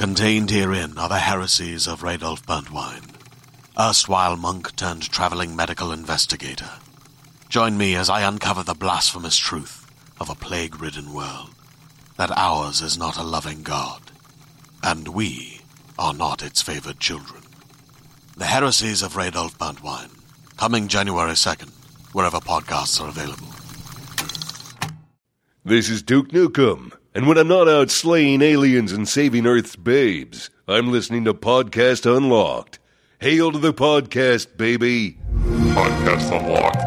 Contained herein are the heresies of Radolf Burntwine, erstwhile monk turned traveling medical investigator. Join me as I uncover the blasphemous truth of a plague-ridden world, that ours is not a loving God, and we are not its favored children. The heresies of Radolf Burntwine, coming January 2nd, wherever podcasts are available. This is Duke Nukem, and when I'm not out slaying aliens and saving Earth's babes, I'm listening to Podcast Unlocked. Hail to the podcast, baby! Podcast Unlocked.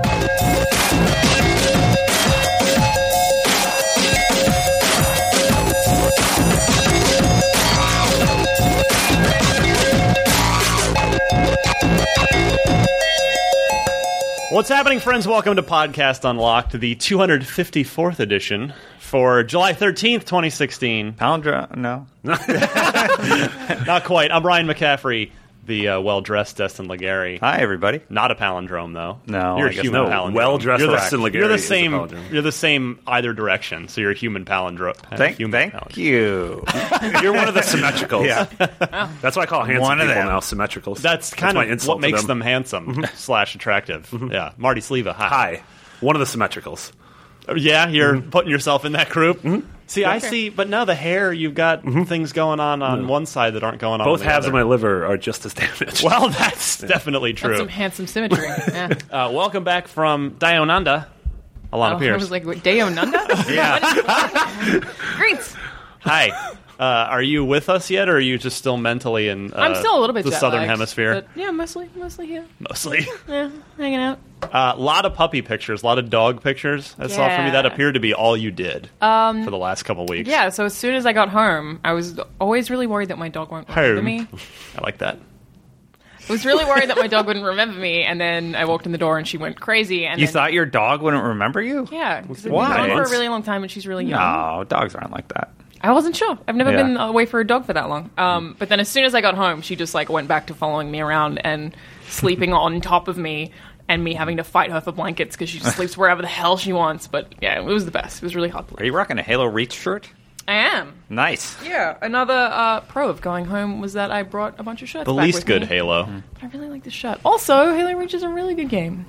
What's happening, friends? Welcome to Podcast Unlocked, the 254th edition for July 13th, 2016. Palindrome? No. Not quite. I'm Ryan McCaffrey, the well-dressed Destin Legary. Hi, everybody. Not a palindrome, though. No, you're I a guess human no. palindrome. Well-dressed Destin Legary. You're the is a same. palindrome. You're the same either direction. So you're a human palindrome. Thank you. You're one of the symmetricals. Yeah. That's why I call handsome One of people them. now symmetricals. That's kind my of insult what to makes them handsome / attractive. Yeah, Marty Sleva. Hi. Hi. One of the symmetricals. Yeah, you're putting yourself in that group. See, I see, but now the hair, you've got things going on one side that aren't going on Both on the halves other. of my liver are just as damaged. Well, that's definitely true. That's some handsome symmetry. Yeah. Welcome back from Dionanda, Alana I Pierce. was like, wait, Dayonanda? Yeah. Great. Hi. Are you with us yet, or are you just still mentally in I'm still a little bit the jet southern lagged, hemisphere? But yeah, mostly here. Mostly. Yeah, hanging out. A lot of puppy pictures, a lot of dog pictures I saw from you. That appeared to be all you did for the last couple weeks. Yeah, so as soon as I got home, I was always really worried that my dog won't remember me. I like that. I was really worried that my dog wouldn't remember me, and then I walked in the door and she went crazy. And You then, thought your dog wouldn't remember you? Yeah, because I've Why? been gone for a really long time and she's really young. No, dogs aren't like that. I wasn't sure. I've never Yeah. been away for a dog for that long. But then as soon as I got home, she just like went back to following me around and sleeping on top of me and me having to fight her for blankets because she just sleeps wherever the hell she wants. But yeah, it was the best. It was really hard to Are live. you rocking a Halo Reach shirt? I am. Nice. Yeah. Another pro of going home was that I brought a bunch of shirts The back least with good me. Halo. I really like this shirt. Also, Halo Reach is a really good game.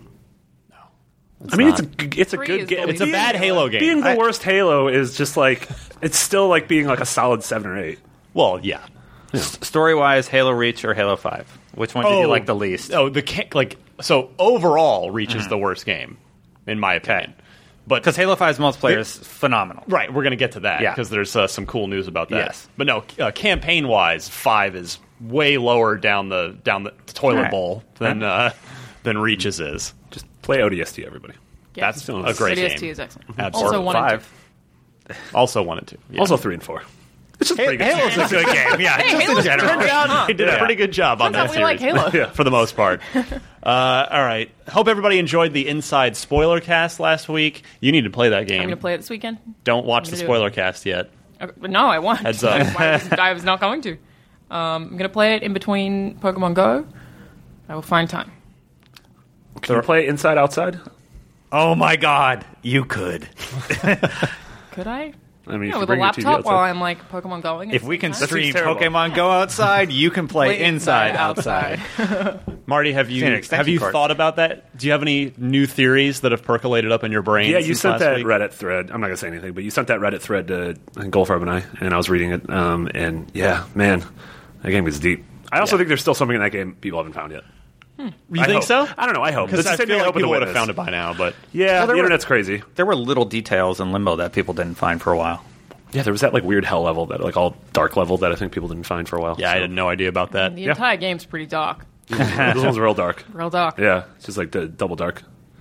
I mean, not. it's a Three good is game. the It's a bad Halo game. Being the worst Halo is just like, it's still like being like a solid 7 or 8. Well, yeah. Story-wise, Halo Reach or Halo 5? Which one did you like the least? Oh, so overall, Reach is the worst game, in my opinion. But Because Halo 5's multiplayer is phenomenal. right, we're going to get to that Yeah. because there's some cool news about that. Yes. But no, campaign-wise, 5 is way lower down the toilet Alright. bowl than Reach's is. Just play ODST, everybody. Yeah. That's a great ODST game. is excellent. Absolutely. Also, 1 and 2. Also wanted to. Yeah. Also 3 and 4. It's just pretty good. Halo's a good game. Yeah, Hey, just in Halo's general. turns out- He did a pretty good job on Turns that out we like series. Halo. Yeah. For the most part. All right. Hope everybody enjoyed the Inside Spoiler Cast last week. You need to play that game. I'm going to play it this weekend. Don't watch the gonna do Spoiler Cast yet. But no, I won't. Heads up. I was not going to. I'm going to play it in between Pokemon Go. I will find time. Can you play Inside Outside? Oh my god, you could. Could I? I mean, if Yeah, you with a bring your TV laptop while outside. I'm like Pokemon Going. If we can That stream seems terrible. Pokemon Go outside, you can play Inside Outside. Marty, have an you extension cord. thought about that? Do you have any new theories that have percolated up in your brain? Yeah, you since sent last that week? Reddit thread. I'm not going to say anything, but you sent that Reddit thread to Golfarb and I was reading it. And yeah, man, that game is deep. I also think there's still something in that game people haven't found yet. You I think hope. so? I don't know. I hope. Because That's I the same feel thing like with The people would have Witness. found it by now. But Yeah, there the were- internet's crazy. There were little details in Limbo that people didn't find for a while. Yeah, there was that like weird hell level, that like all dark level that I think people didn't find for a while. yeah, I had no idea about that. The entire game's pretty dark. This one's real dark. Real dark. Yeah, it's just like the double dark.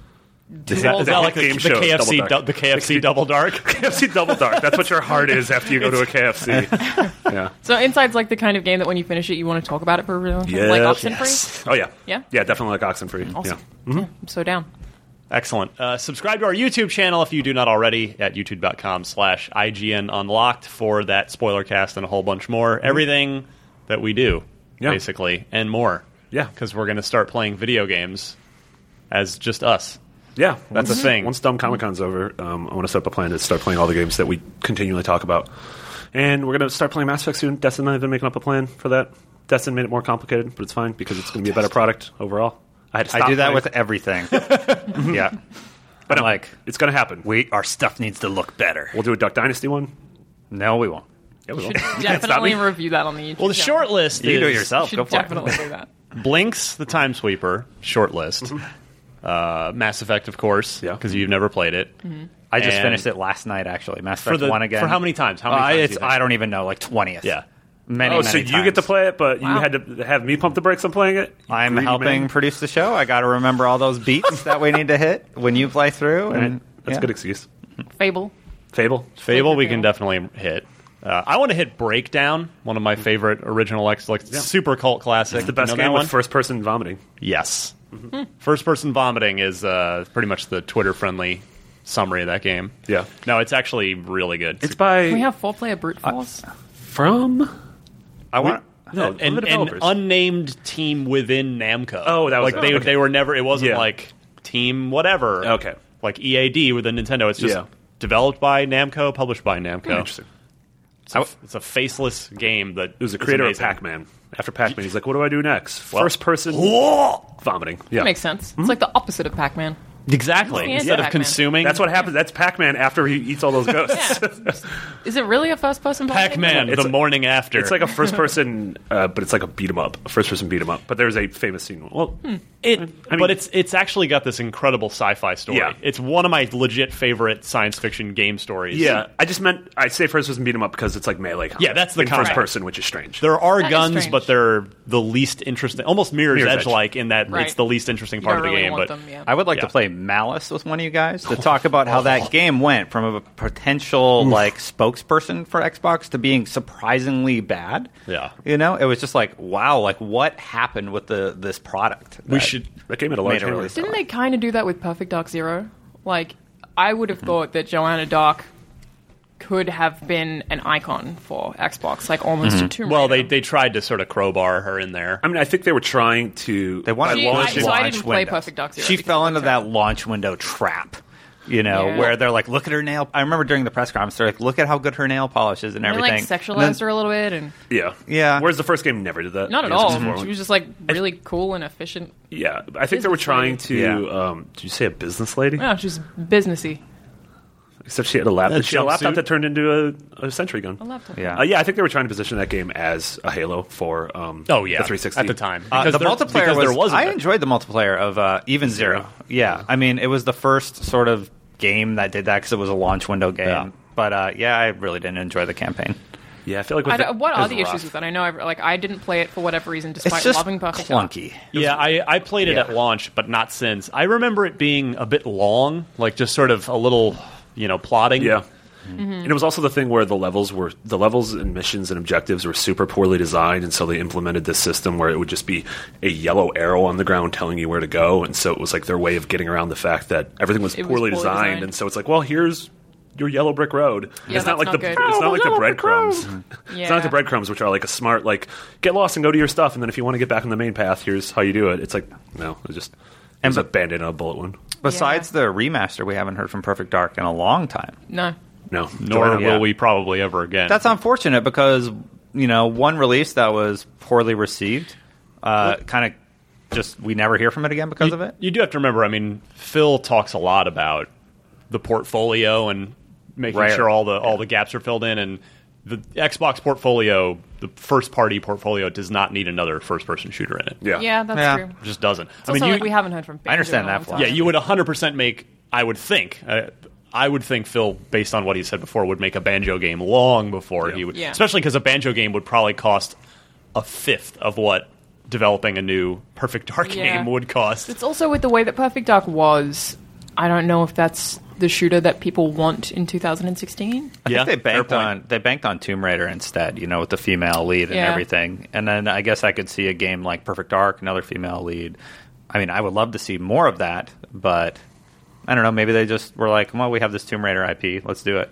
Is that like game the show, KFC, Double Dark. the KFC Double Dark? KFC double dark. That's what your heart is after you go to a KFC. Yeah. So Inside's like the kind of game that when you finish it, you want to talk about it for a really long time. Yes. Like Oxenfree. Oh yeah. Yeah? Yeah, definitely like Oxenfree. Awesome. Yeah. I'm so down. Excellent. Subscribe to our YouTube channel if you do not already at youtube.com/IGN Unlocked for that spoiler cast and a whole bunch more. Everything that we do, basically, and more. Yeah. Because we're going to start playing video games as just us. Yeah, That's a thing. Once Dumb Comic Con's over, I want to set up a plan to start playing all the games that we continually talk about. And we're going to start playing Mass Effect soon. Destin and I have been making up a plan for that. Destin made it more complicated, but it's fine because it's going to be a better product overall. I do that with everything. Yeah. But I'm like, it's going to happen. our stuff needs to look better. We'll do a Duck Dynasty one. No, we won't. Yeah, we will. Definitely review that on the YouTube. Well, the short list You is do it yourself. Should Go for definitely it. do that. Blinks the Time Sweeper short list. Mass Effect, of course, Yeah. because you've never played it. I just And finished it last night, actually. Mass For Effect 1 again. For how many times? How many times? do you think? I don't even know, like 20th. Yeah. Many, Oh, many so times. you get to play it, but you Wow. had to have me pump the brakes on playing it? You I'm greedy helping man. produce the show. I got to remember all those beats that we need to hit when you play through. And That's yeah. a good excuse. Fable. Fable? Fable, we can Fable. definitely hit. I want to hit Breakdown, one of my favorite original super cult classic. It's the best You know game that with one? first-person vomiting. Yes. First-person vomiting is pretty much the Twitter-friendly summary of that game. Yeah. No, it's actually really good. It's by... Can we have 4-player brute force? from... I want. No, an the developers. unnamed team within Namco. Oh, that was like it. they Okay. they were never. It wasn't Yeah. like Team whatever. Okay. Like EAD with the Nintendo. It's just Yeah. developed by Namco, published by Namco. Interesting. It's a faceless game that It was the is creator of amazing. Pac-Man. After Pac-Man, he's like, what do I do next? Well- First-person vomiting. Yeah. That makes sense. It's like the opposite of Pac-Man. Exactly. Yeah, Instead of Pac-Man. consuming, That's what happens. That's Pac-Man after he eats all those ghosts. Yeah. Is it really a first-person Pac-Man It's the morning after. It's like a first-person, but it's like a beat-em-up. A first-person beat-em-up. But there's a famous scene. Well, but it's actually got this incredible sci-fi story. Yeah. It's one of my legit favorite science fiction game stories. yeah. I just meant, I say first-person beat-em-up because it's like melee combat. Yeah, that's the in combat. first person, which is strange. There are That is guns, strange. but they're the least interesting. Almost Mirror's Mirror's Edge Edge. like in that Right. it's the least interesting You part don't of the really game. want But them, yeah. I would like Yeah. to play Malice with one of you guys to talk about how that game went from a potential like spokesperson for Xbox to being surprisingly bad. Yeah. You know, it was just like, wow, like what happened with this product? we that should. that game had a large made a hammer. release. Didn't they kind of do that with Perfect Dark Zero? Like, I would have thought that Joanna Dark could have been an icon for Xbox, like almost a Tomb Well, Raider. they tried to sort of crowbar her in there. I mean, I think they were trying to... They wanted See, launch so I launch didn't play windows. Perfect Dark Zero She because fell it into looked that terrible. launch window trap. You know, Yeah. where they're like, look at her nail. I remember during the press conference, they're like, look at how good her nail polish is and They everything. like sexualized And then- her a little bit, and Yeah. Yeah. Whereas the first game never did that. not at Gears all. of War She one. was just like really cool and efficient. Yeah. I think they were Business trying lady. to... Yeah. did you say a business lady? No, she's businessy. Except she had a laptop. She had a laptop jumpsuit? that turned into a sentry gun. A laptop. Yeah. Yeah, I think they were trying to position that game as a Halo for Oh yeah, the 360 at the time. The there- multiplayer because was, there wasn't I a- enjoyed the multiplayer of Even Zero. Yeah, I mean, it was the first sort of game that did that because it was a launch window game. Yeah. But yeah, I really didn't enjoy the campaign. Yeah, I feel like with What it are was the rough. issues with that? I know, I didn't play it for whatever reason, despite It's just loving Perfect Dark. clunky. Yeah, I played it Yeah. at launch, but not since. I remember it being a bit long, like just sort of a little, plotting. Yeah. And it was also the thing where the levels and missions and objectives were super poorly designed, and so they implemented this system where it would just be a yellow arrow on the ground telling you where to go, and so it was like their way of getting around the fact that everything was It was poorly poorly designed, designed. and so it's like, well, here's your yellow brick road. Yeah, it's not that's like not the good. it's not like the Yellow brick breadcrumbs. road. It's not like the breadcrumbs, which are like a smart get lost and go to your stuff, and then if you want to get back on the main path, here's how you do it. It's like no, it's just it's a band-aid on a bullet wound. Besides the remaster, we haven't heard from Perfect Dark in a long time. No. No, Nor Yeah. will we probably ever again. That's unfortunate because one release that was poorly received, kind of just we never hear from it again because of it. You do have to remember, I mean, Phil talks a lot about the portfolio and making Right. sure all the gaps are filled in, and the Xbox portfolio, the first-party portfolio, does not need another first-person shooter in it. Yeah, that's Yeah. true. It just doesn't. It's also like we haven't heard from Banjo I understand in a that long flaw. time. Yeah, you would 100% make. I would think. I would think Phil, based on what he said before, would make a Banjo game long before he would. Yeah. Especially because a Banjo game would probably cost a fifth of what developing a new Perfect Dark Yeah. game would cost. It's also with the way that Perfect Dark was. I don't know if that's the shooter that people want in 2016. I Yeah, think fair they banked on Tomb Raider instead, with the female lead and Yeah. everything. And then I guess I could see a game like Perfect Dark, another female lead. I mean, I would love to see more of that, but I don't know. Maybe they just were like, "Well, we have this Tomb Raider IP. Let's do it."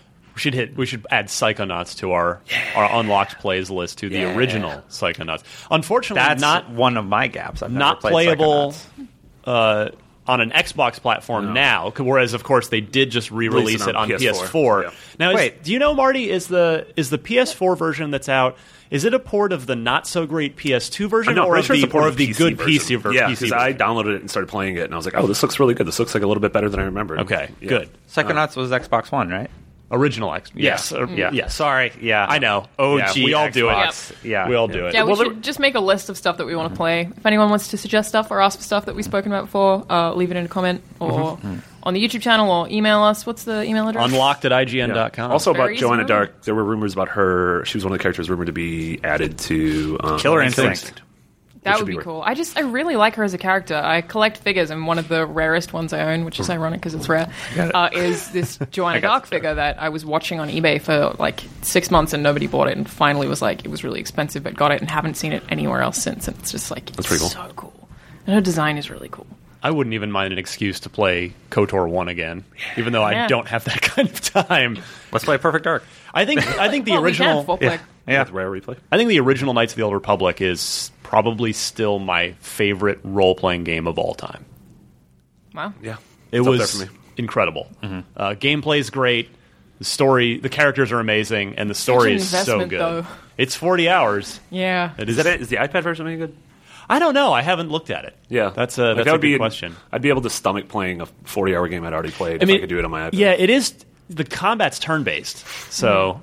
We should add Psychonauts to our unlocked plays list to the original Psychonauts. Unfortunately, That's not one of my gaps. I've never not played playable Psychonauts. on an Xbox platform now, whereas of course they did just re-release it on PS4. Yeah. Now, Wait. do you know, Marty, is the PS4 version that's out? Is it a port of the not so great PS2 version, No, or I'm of pretty the, sure it's a port or of of the the good PC PC version? Yeah, because I downloaded it and started playing it, and I was like, oh, this looks really good. This looks like a little bit better than I remembered. Okay, Yeah. good. Psychonauts was Xbox One, right? Original X. Yes. Yeah. Yes. Sorry. Yeah. I know. OG. Yeah, we all do it. Xbox. Yeah. We all do it. Yeah, we Well, should just make a list of stuff that we want to play. If anyone wants to suggest stuff or ask for stuff that we've spoken about before, leave it in a comment or on the YouTube channel or email us. What's the email address? Unlocked at Yeah. IGN.com. Also Very about easy Joanna to remember. Dark, there were rumors about her. She was one of the characters rumored to be added to Killer Instinct. That should would be be weird. cool. I really like her as a character. I collect figures, and one of the rarest ones I own, which is ironic because it's rare, is this Joanna Dark figure that I was watching on eBay for like 6 months, and nobody bought it, and finally was like, it was really expensive, but got it, and haven't seen it anywhere else since. And it's just like, it's pretty cool. so cool. And her design is really cool. I wouldn't even mind an excuse to play KOTOR 1 again, even though I Yeah. don't have that kind of time. Let's play Perfect Dark. I think the Well, we original can, full play. Yeah. With rare replay. I think the original Knights of the Old Republic is probably still my favorite role-playing game of all time. Wow. Yeah, It It's up was there for me. incredible. Gameplay's great. The story, the characters are amazing, and the story an is so investment, good. though. It's 40 hours. Yeah. It Is that it? Is the iPad version any good? I don't know. I haven't looked at it. Yeah, that's a that good would be question. I'd be able to stomach playing a 40-hour game I'd already played if I could do it on my iPad. Yeah, it is. The combat's turn-based, so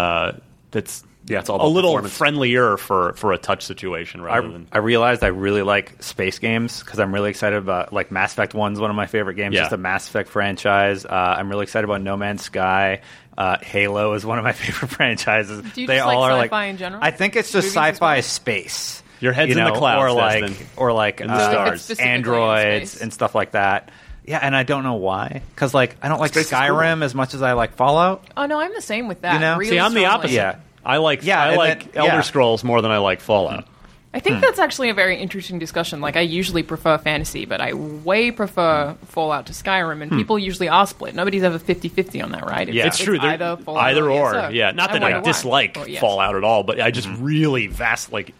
that's it's all a about little performance. friendlier for a touch situation rather than. I realized I really like space games because I'm really excited about, like, Mass Effect 1's one of my favorite games, Yeah. just the Mass Effect franchise. I'm really excited about No Man's Sky. Halo is one of my favorite franchises. Do you They just all like are sci-fi in general? I think it's just Movies as sci-fi well? space. Your head's you in the know, clouds, or like Destin. or In the uh, stars. Specifically in androids space. and stuff like that. Yeah, and I don't know why. Because, like, I don't like Space is Skyrim as much as I like Fallout. Oh, no, I'm the same with that. You know? Really See, I'm the strongly. opposite. Yeah. I like Yeah, I and like then- Elder yeah. Scrolls more than I like Fallout. I think that's actually a very interesting discussion. Like, I usually prefer fantasy, but I way prefer Fallout to Skyrim, and people usually are split. Nobody's ever 50-50 on that, right? Yeah, it's true. They're Either Fallout either or. ESO. Yeah, not that wonder I why. dislike Or, yes. Fallout at all, but I just really like.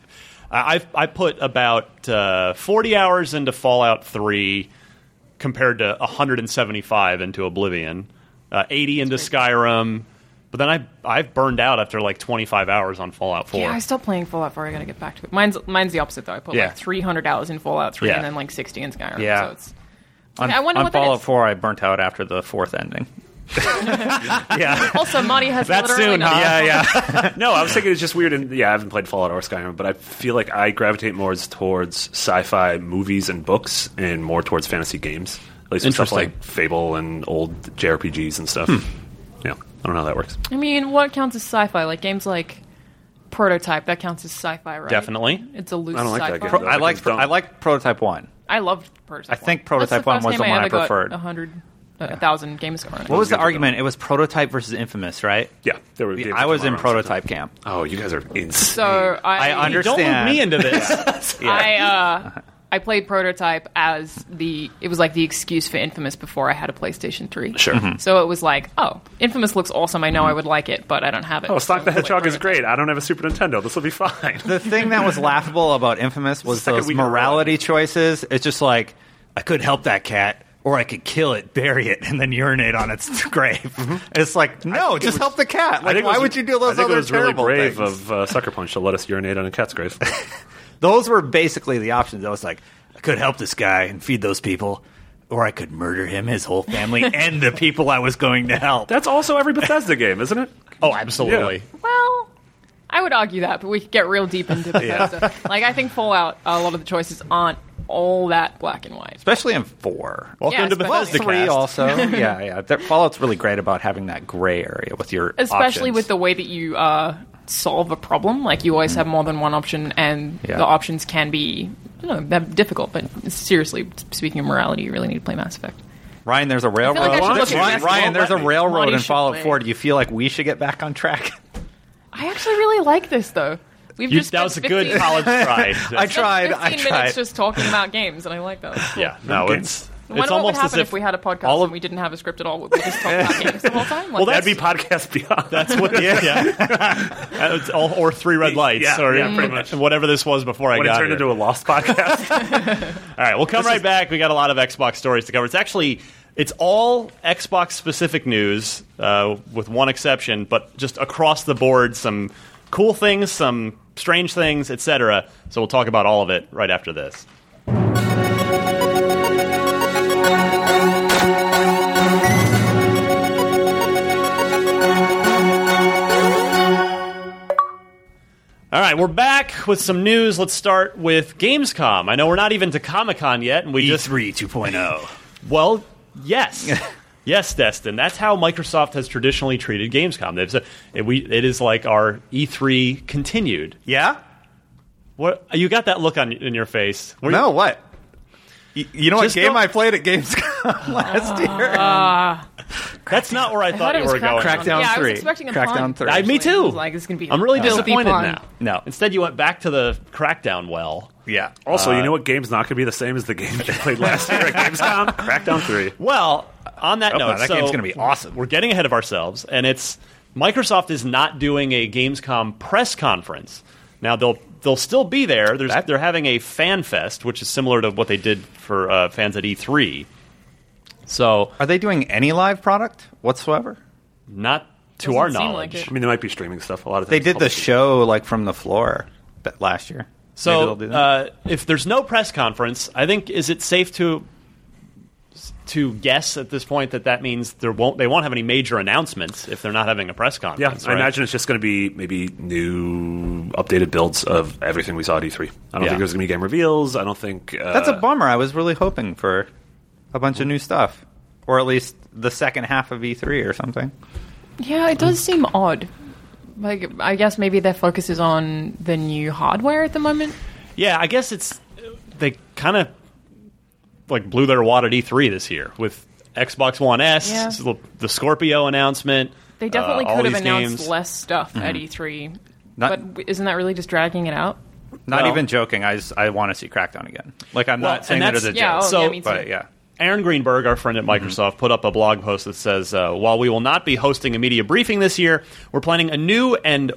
I put about 40 hours into Fallout 3 compared to 175 into Oblivion, 80 into Skyrim, but then I've burned out after like 25 hours on Fallout 4. Yeah, I stopped playing Fallout 4. I gotta get back to it. Mine's the opposite, though. I put Yeah. like 300 hours in Fallout 3 Yeah. and then like 60 in Skyrim. Yeah. So it's... I wonder on what that Fallout is. 4, I burnt out after the fourth ending. yeah. Also, Marty has That literally soon, nothing. huh? Yeah. No, I was thinking it's just weird. And I haven't played Fallout or Skyrim, but I feel like I gravitate more towards sci-fi movies and books, and more towards fantasy games. At least with stuff Interesting. like Fable and old JRPGs and stuff. Yeah, I don't know how that works. I mean, what counts as sci-fi? Like games like Prototype, that counts as sci-fi, right? Definitely. It's a loose I don't like sci-fi. that game, though. I like Prototype 1. I loved Prototype. I think 1. Prototype That's the 1 first was the game one I ever got preferred. 1,000 game score on it. What was the good for argument? It was Prototype versus Infamous, right? Yeah, there were. games I was that in came around Prototype camp. sometimes. Oh, you guys are insane. So I I understand. Don't loop me into this. I played Prototype as it was like the excuse for Infamous before I had a PlayStation 3. Sure. So it was like, oh, Infamous looks awesome. I know I would like it, but I don't have it. Oh, Sonic the So, like, Hedgehog is Prototype. great. I don't have a Super Nintendo. This will be fine. The thing that was laughable about Infamous was Second those week in a row. morality choices. It's just like, I could help that cat, or I could kill it, bury it, and then urinate on its grave. It's like, no, just help the cat. I Like, think it why was- would you do those I think other it was really terrible brave things? of Sucker Punch to let us urinate on a cat's grave. Those were basically the options. I was like, I could help this guy and feed those people, or I could murder him, his whole family, and the people I was going to help. That's also every Bethesda game, isn't it? Oh, absolutely. Well, I would argue that, but we could get real deep into Bethesda. Like, I think Fallout, a lot of the choices aren't all that black and white. Especially in 4. Welcome Yeah, to especially- Bethesda 3 Cast. also. Yeah. Fallout's really great about having that gray area with your Especially options. with the way that you solve a problem. Like, you always have more than one option, and Yeah. the options can be they're difficult. But seriously, speaking of morality, you really need to play Mass Effect. Ryan, there's a railroad. like I should look at Ryan, there's a railroad Marty in should Fallout play. 4. Do you feel like we should get back on track? I actually really like this, though. We've just That spent was a good 15 college try. I tried. 15 minutes just talking about games, and I like that. Yeah, no, it's What would almost as happen if if we had a podcast all of- and we didn't have a script at all? Would we just talk about games the whole time? Well, That'd be Podcast Beyond. That's what it's all, or Three Red Lights, Yeah, or yeah, pretty much. whatever this was before I when it got turned here. into a Lost podcast. All right, we'll come right back. We got a lot of Xbox stories to cover. It's all Xbox-specific news, with one exception, but just across the board, some cool things, some strange things, etc. So we'll talk about all of it right after this. All right, we're back with some news. Let's start with Gamescom. I know we're not even to Comic-Con yet, and we just... E3 2.0. Well, yes. Yes, Destin. That's how Microsoft has traditionally treated Gamescom. It is like our E3 continued. Yeah? What you got that look in your face? No, what? You know what Just game don't- I played at Gamescom last year? That's not where I thought you were going. Crackdown Yeah, I was 3. expecting a Crackdown pun. 3. Me too. I was like, it's going to be. I'm really filthy disappointed pun. now. No. Instead, you went back to the Crackdown well. Yeah. Also, you know what game's not going to be the same as the game you played last year at Gamescom? Crackdown 3. Well, on that note, that game's gonna be awesome. We're getting ahead of ourselves, and Microsoft is not doing a Gamescom press conference. Now they'll still be there. They're having a fan fest, which is similar to what they did for fans at E3. So Are they doing any live product whatsoever? not to Doesn't our seem knowledge. like it. I mean, they might be streaming stuff a lot of They times. did the show like from the floor last year. Maybe So they'll do that. if there's no press conference, I think is it safe to guess at this point that means they won't have any major announcements if they're not having a press Yeah, conference. I right? imagine it's just going to be maybe new, updated builds of everything we saw at E3. I don't Yeah. think there's going to be game reveals. I don't think... That's a bummer. I was really hoping for a bunch of new stuff. Or at least the second half of E3 or something. Yeah, it does seem odd. Like, I guess maybe their focus is on the new hardware at the moment. Yeah, I guess they kind of like blew their wad at E3 this year with Xbox One S, Yeah. the Scorpio announcement. They definitely all could have these announced games. less stuff at E3. Not- but isn't that really just dragging it out? Not Well- even joking. I want to see Crackdown again. Like, I'm Well, not saying and that as a that's- Yeah, joke. oh, So- yeah, me too. But yeah. Aaron Greenberg, our friend at Microsoft, put up a blog post that says, while we will not be hosting a media briefing this year, we're planning a new and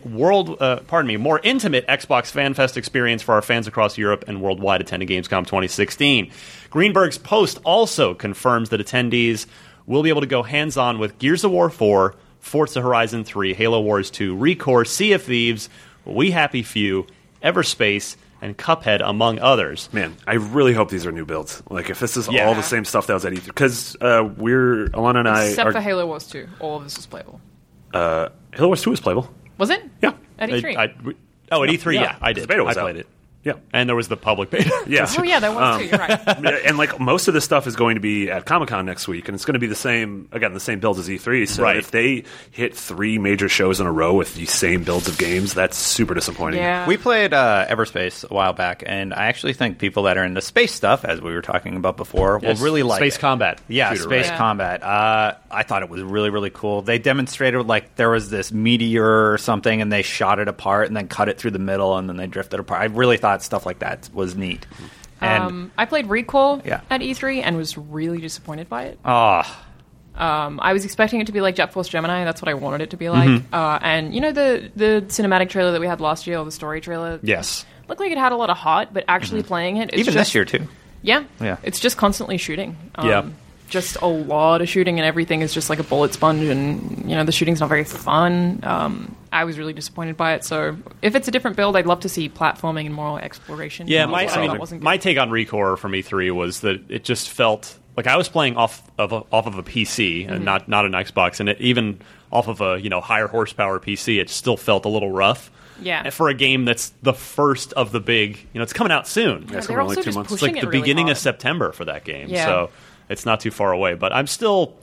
more intimate Xbox Fan Fest experience for our fans across Europe and worldwide attending Gamescom 2016. Greenberg's post also confirms that attendees will be able to go hands-on with Gears of War 4, Forza Horizon 3, Halo Wars 2, ReCore, Sea of Thieves, We Happy Few, Everspace, and Cuphead, among others. Man, I really hope these are new builds. Like, if this is Yeah. all the same stuff that was at E3. Because Alana and I Except are... for Halo Wars 2. All of this is playable. Halo Wars 2 is playable. Was it? Yeah. At E3? At E3, yeah, I did. The beta was I out. played it. Yeah. And there was the public beta. Yeah. Oh, yeah, there was too. You're right. And like most of this stuff is going to be at Comic-Con next week, and it's going to be the same builds as E3. So Right. if they hit 3 major shows in a row with the same builds of games, that's super disappointing. Yeah. We played Everspace a while back, and I actually think people that are into space stuff, as we were talking about before, Yes, will really like Space it. Combat. Yeah, shooter, space right? Yeah. combat. I thought it was really, really cool. They demonstrated like there was this meteor or something, and they shot it apart and then cut it through the middle, and then they drifted apart. I really thought stuff like that was neat. And I played Recall Yeah. at E3 and was really disappointed by it. I I was expecting it to be like Jet Force Gemini. That's what I wanted it to be like. Mm-hmm. And you know the cinematic trailer that we had last year, or the story trailer? Yes. Looked like it had a lot of heart, but actually playing it, it's even just, this year too. Yeah. Yeah. It's just constantly shooting. Yeah. Just a lot of shooting, and everything is just like a bullet sponge, and the shooting's not very fun. I was really disappointed by it. So if it's a different build, I'd love to see platforming and more exploration. Yeah, That wasn't good. my take on ReCore from E3 was that it just felt like I was playing off of a PC and not an Xbox, and it, even off of a higher horsepower PC, it still felt a little rough. Yeah. For a game that's the first of the big, it's coming out soon. it's they're coming also only 2 just months. It's like pushing the it really beginning of hard. September for that game, Yeah. so it's not too far away. But I'm still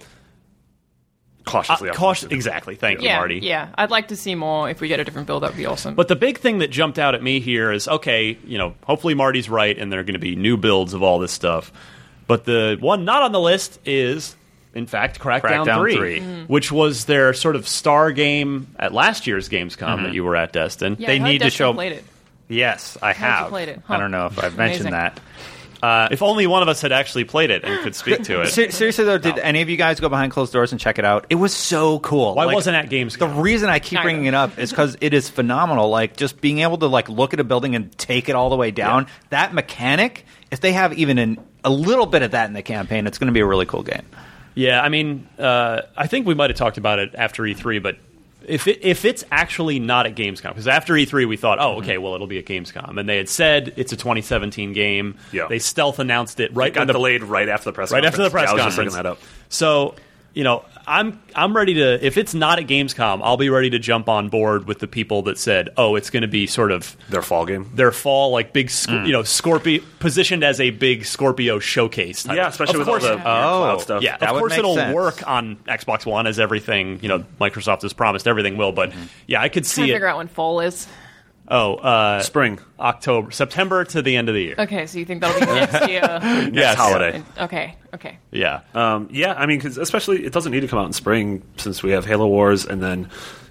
Cautiously cautious. optimistic. Exactly. Thank you, Yeah, Marty. yeah. I'd like to see more. If we get a different build, that would be awesome. But the big thing that jumped out at me here is, okay, hopefully Marty's right and there are going to be new builds of all this stuff. But the one not on the list is, in fact, Crackdown 3, which was their sort of star game at last year's Gamescom that you were at, Destin. yeah, they I heard need to Destin show- played it. Yes, I you have. played it. I Huh. don't know if I've mentioned Amazing. If only one of us had actually played it and could speak to it. Seriously though, did any of you guys go behind closed doors and check it out? It was so cool. Why wasn't at Gamescom? The reason I keep bringing it up is because it is phenomenal. Like, just being able to like look at a building and take it all the way down. Yeah. That mechanic, if they have even a little bit of that in the campaign, it's going to be a really cool game. Yeah, I mean, I think we might have talked about it after E3, but if it's actually not at Gamescom, because after E3 we thought, oh, okay, well, it'll be at Gamescom, and they had said it's a 2017 game. Yeah. They stealth announced it right. It got delayed right after the press conference. Right after the press I was conference. just looking that up. So, you know, I'm ready to. If it's not at Gamescom, I'll be ready to jump on board with the people that said, "Oh, it's going to be sort of their fall game, like big, Scorpio positioned as a big Scorpio showcase." Yeah, especially with all the cloud stuff. Yeah, of course it'll work on Xbox One as everything. Microsoft has promised everything will, but yeah, I could see it. Figure out when fall is. Spring, October, September to the end of the year. Okay, so you think that'll be next year? Yes, holiday. Okay. Yeah. Yeah, I mean, because especially it doesn't need to come out in spring since we have Halo Wars and then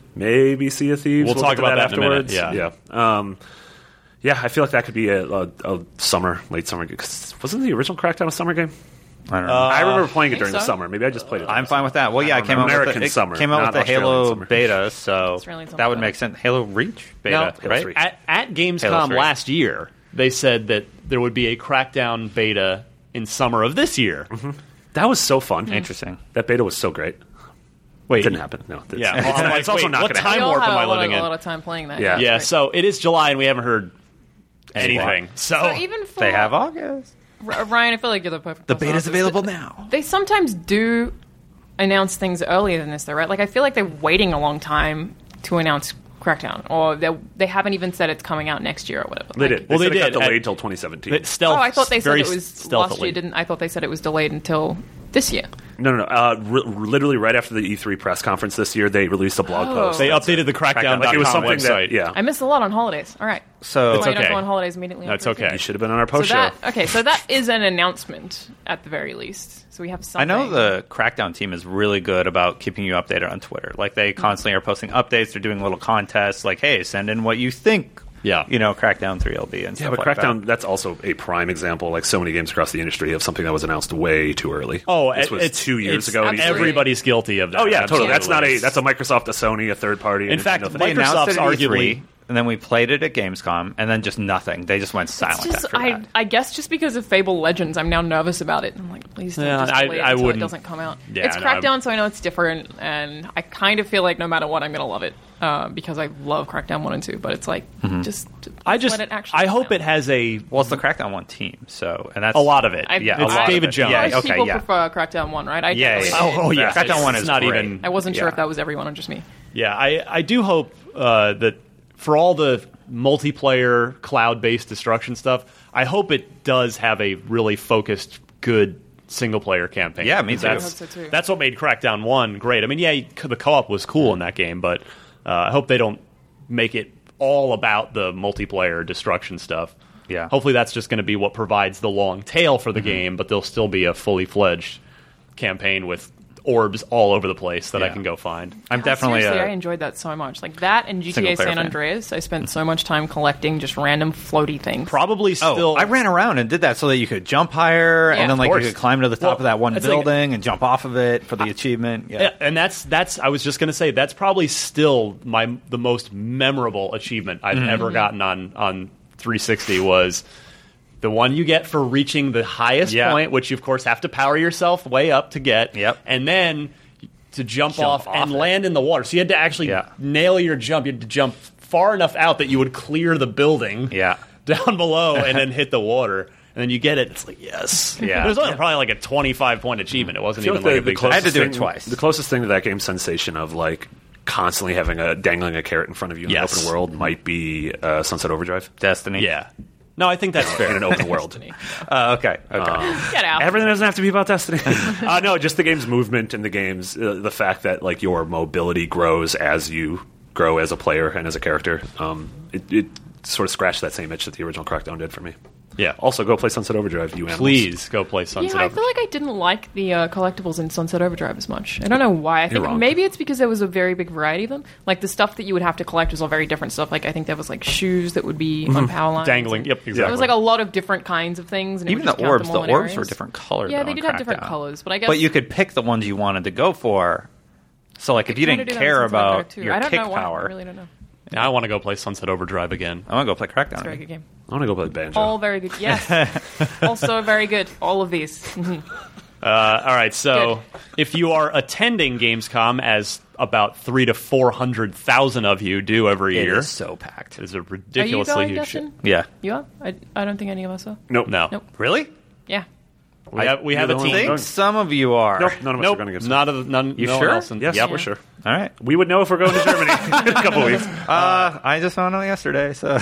maybe Sea of Thieves. We'll talk about that afterwards. in a minute. Yeah. Yeah, I feel like that could be a summer, late summer game. 'Cause wasn't the original Crackdown a summer game? I don't know. I remember playing it during the so. summer. Maybe I just played it. I'm fine with that. Well, yeah, it came out American with summer, it came out not with the Halo Australian summer. beta, so Australian summer that would beta. make sense. Halo Reach Now, beta, right? 3. At Gamescom Halo 3. last year, they said that there would be a Crackdown beta in summer of this year. Mm-hmm. That was so fun. Interesting. That beta was so great. Wait, Didn't happen. No. Yeah, It's, well, I'm like, it's also wait, not what going to time happen. We all warp had am I a lot living of, in? a lot of time playing that. Yeah. Yeah, Right. so it is July and we haven't heard anything. So even for They have August. Ryan, I feel like you're the perfect. The person to beta's answer this. available now. They sometimes do announce things earlier than this, though, right? Like I feel like they're waiting a long time to announce Crackdown, or they haven't even said it's coming out next year or whatever. They did. Well, they they said it did. got delayed till 2017. But stealth, I thought they said very it was stealthily. last year. Didn't I thought they said it was delayed until this year? No. Literally right after the E3 press conference this year, they released a blog post. They that updated the said Crackdown.com like it was something website. that, yeah. I missed a lot on holidays. All right, So Why you don't okay. go on holidays immediately. That's after okay. You should have been on our So post show. so that is an announcement at the very least. So we have I something. know the Crackdown team is really good about keeping you updated on Twitter. Like, they constantly are posting updates. They're doing little contests. Like, hey, send in what you think. Yeah. Crackdown 3 will be and Yeah, stuff but like Crackdown, that. that's also a prime example, like so many games across the industry, of something that was announced way too early. Oh, this was 2 years ago. absolutely- Everybody's guilty of that. Oh, yeah, totally. Absolutely. That's a Microsoft, a Sony, a third party. In fact, Nintendo thing. They announced Microsoft's it at arguably- E3, and then we played it at Gamescom, and then just nothing. They just went silent It's just, after that. I guess just because of Fable Legends, I'm now nervous about it. I'm like, please don't Yeah, just delay it I until it wouldn't- doesn't come out. Yeah, it's no, Crackdown, so I know it's different, and I kind of feel like no matter what, I'm going to love it because I love Crackdown 1 and 2, but it's like, just let it actually I come hope out. it has a Well, it's the Crackdown 1 team, so and that's a lot of it. Yeah, it's a lot of David it. Jones. Yeah, Most okay, people yeah. prefer Crackdown 1, right? I Yeah, definitely yeah. did. Oh yeah, Crackdown it's 1 is not great. even. I wasn't sure Yeah. if that was everyone or just me. Yeah, I do hope that for all the multiplayer cloud-based destruction stuff, I hope it does have a really focused, good single-player campaign. Yeah, me too. I hope so, too. That's what made Crackdown 1 great. I mean, yeah, the co-op was cool in that game, but I hope they don't make it all about the multiplayer destruction stuff. Yeah. Hopefully that's just going to be what provides the long tail for the game, but there'll still be a fully fledged campaign with orbs all over the place that I Yeah. can go find. I'm God, definitely seriously, I enjoyed that so much. Like that and GTA Single-player San fan. Andreas, I spent so much time collecting just random floaty things. Probably still. I ran around and did that so that you could jump higher, Yeah, and then of like you course. could climb to the top Well, of that one it's like- building and jump off of it for the achievement. Yeah, and that's. I was just going to say that's probably still the most memorable achievement I've ever gotten on 360 was the one you get for reaching the highest Yeah. point, which you of course have to power yourself way up to get. Yep. And then to jump off off and it. land in the water. So you had to actually Yeah. nail your jump. You had to jump far enough out that you would clear the building. Yeah. Down below and then hit the water. And then you get it. It's like, yes. Yeah. It was only probably like a 25-point achievement. It wasn't I feel even like a the big I had to closest do it thing- twice. The closest thing to that game sensation of like constantly having dangling a carrot in front of you in Yes. an open world might be Sunset Overdrive Destiny. Yeah. No, I think that's fair. in an open world. Okay. Get out. Everything doesn't have to be about Destiny. No, just the game's movement and the game's the fact that like your mobility grows as you grow as a player and as a character. It sort of scratched that same itch that the original Crackdown did for me. Yeah. Also, go play Sunset Overdrive, you animals. Please go play Sunset Yeah, I Overdrive. feel like I didn't like the collectibles in Sunset Overdrive as much. I don't know why. I think wrong. maybe it's because there was a very big variety of them. Like the stuff that you would have to collect was all very different stuff. Like I think there was like shoes that would be on power lines. Dangling. and- Yep, There exactly. was like a lot of different kinds of things. And it Even would the just count orbs. them The all in orbs were areas. different colors. Yeah, though, they in did have different Crackdown. colors, but I guess. But you could pick the ones you wanted to go for. So, like, if you kinda didn't do that in care Sunset Overdrive, about too. your I don't kick know why. power, I really don't know. Now I want to go play Sunset Overdrive again. I want to go play Crackdown. It's a very again. good game. I want to go play Banjo. All very good. Yes. Also very good. All of these. All right, so Good. if you are attending Gamescom, as about 300,000 to 400,000 of you do every It year, is so packed. it's a Are you ridiculously going, huge Justin? Yeah. You are? I don't think any of us are. Nope. No, Nope. Really? Yeah. we have you're a the only team. one I going. think some of you are. Nope, none of us are Nope, going to get not of none. You no sure? One else in- Yes, Yep. we're sure. All right. We would know if we're going to Germany in a couple weeks. I just found out yesterday, so.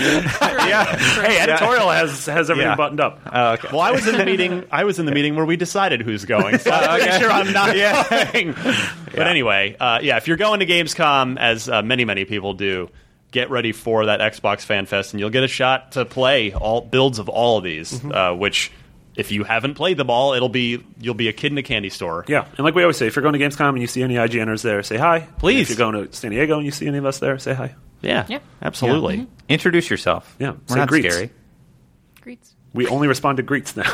Hey, editorial has everything Yeah. buttoned up. Okay. Well, I was in the meeting. I was in the meeting where we decided who's going. So I'm pretty sure I'm not going. But anyway, if you're going to Gamescom, as many people do, get ready for that Xbox Fan Fest, and you'll get a shot to play all builds of all of these. Which, if you haven't played them all, you'll be a kid in a candy store. Yeah, and like we always say, if you're going to Gamescom and you see any IGNers there, say hi. Please. And if you're going to San Diego and you see any of us there, say hi. Yeah, Yeah. absolutely. Introduce yourself. Yeah, We're say not greets. scary. Greets. We only respond to greets now.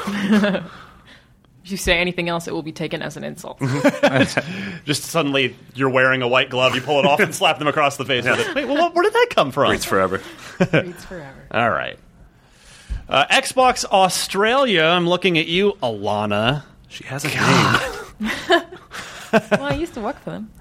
If you say anything else, it will be taken as an insult. Just suddenly you're wearing a white glove, you pull it off and slap them across the face with it. Wait, well, where did that come from? Greets forever. Greets forever. All right. Xbox Australia, I'm looking at you, Alana. She has a name. Well, I used to work for them.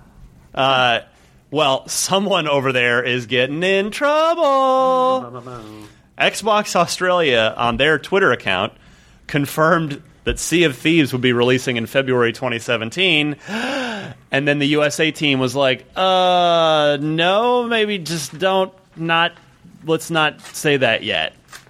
Well, someone over there is getting in trouble. Xbox Australia, on their Twitter account, confirmed that Sea of Thieves would be releasing in February 2017. And then the USA team was like, no, maybe just let's not say that yet.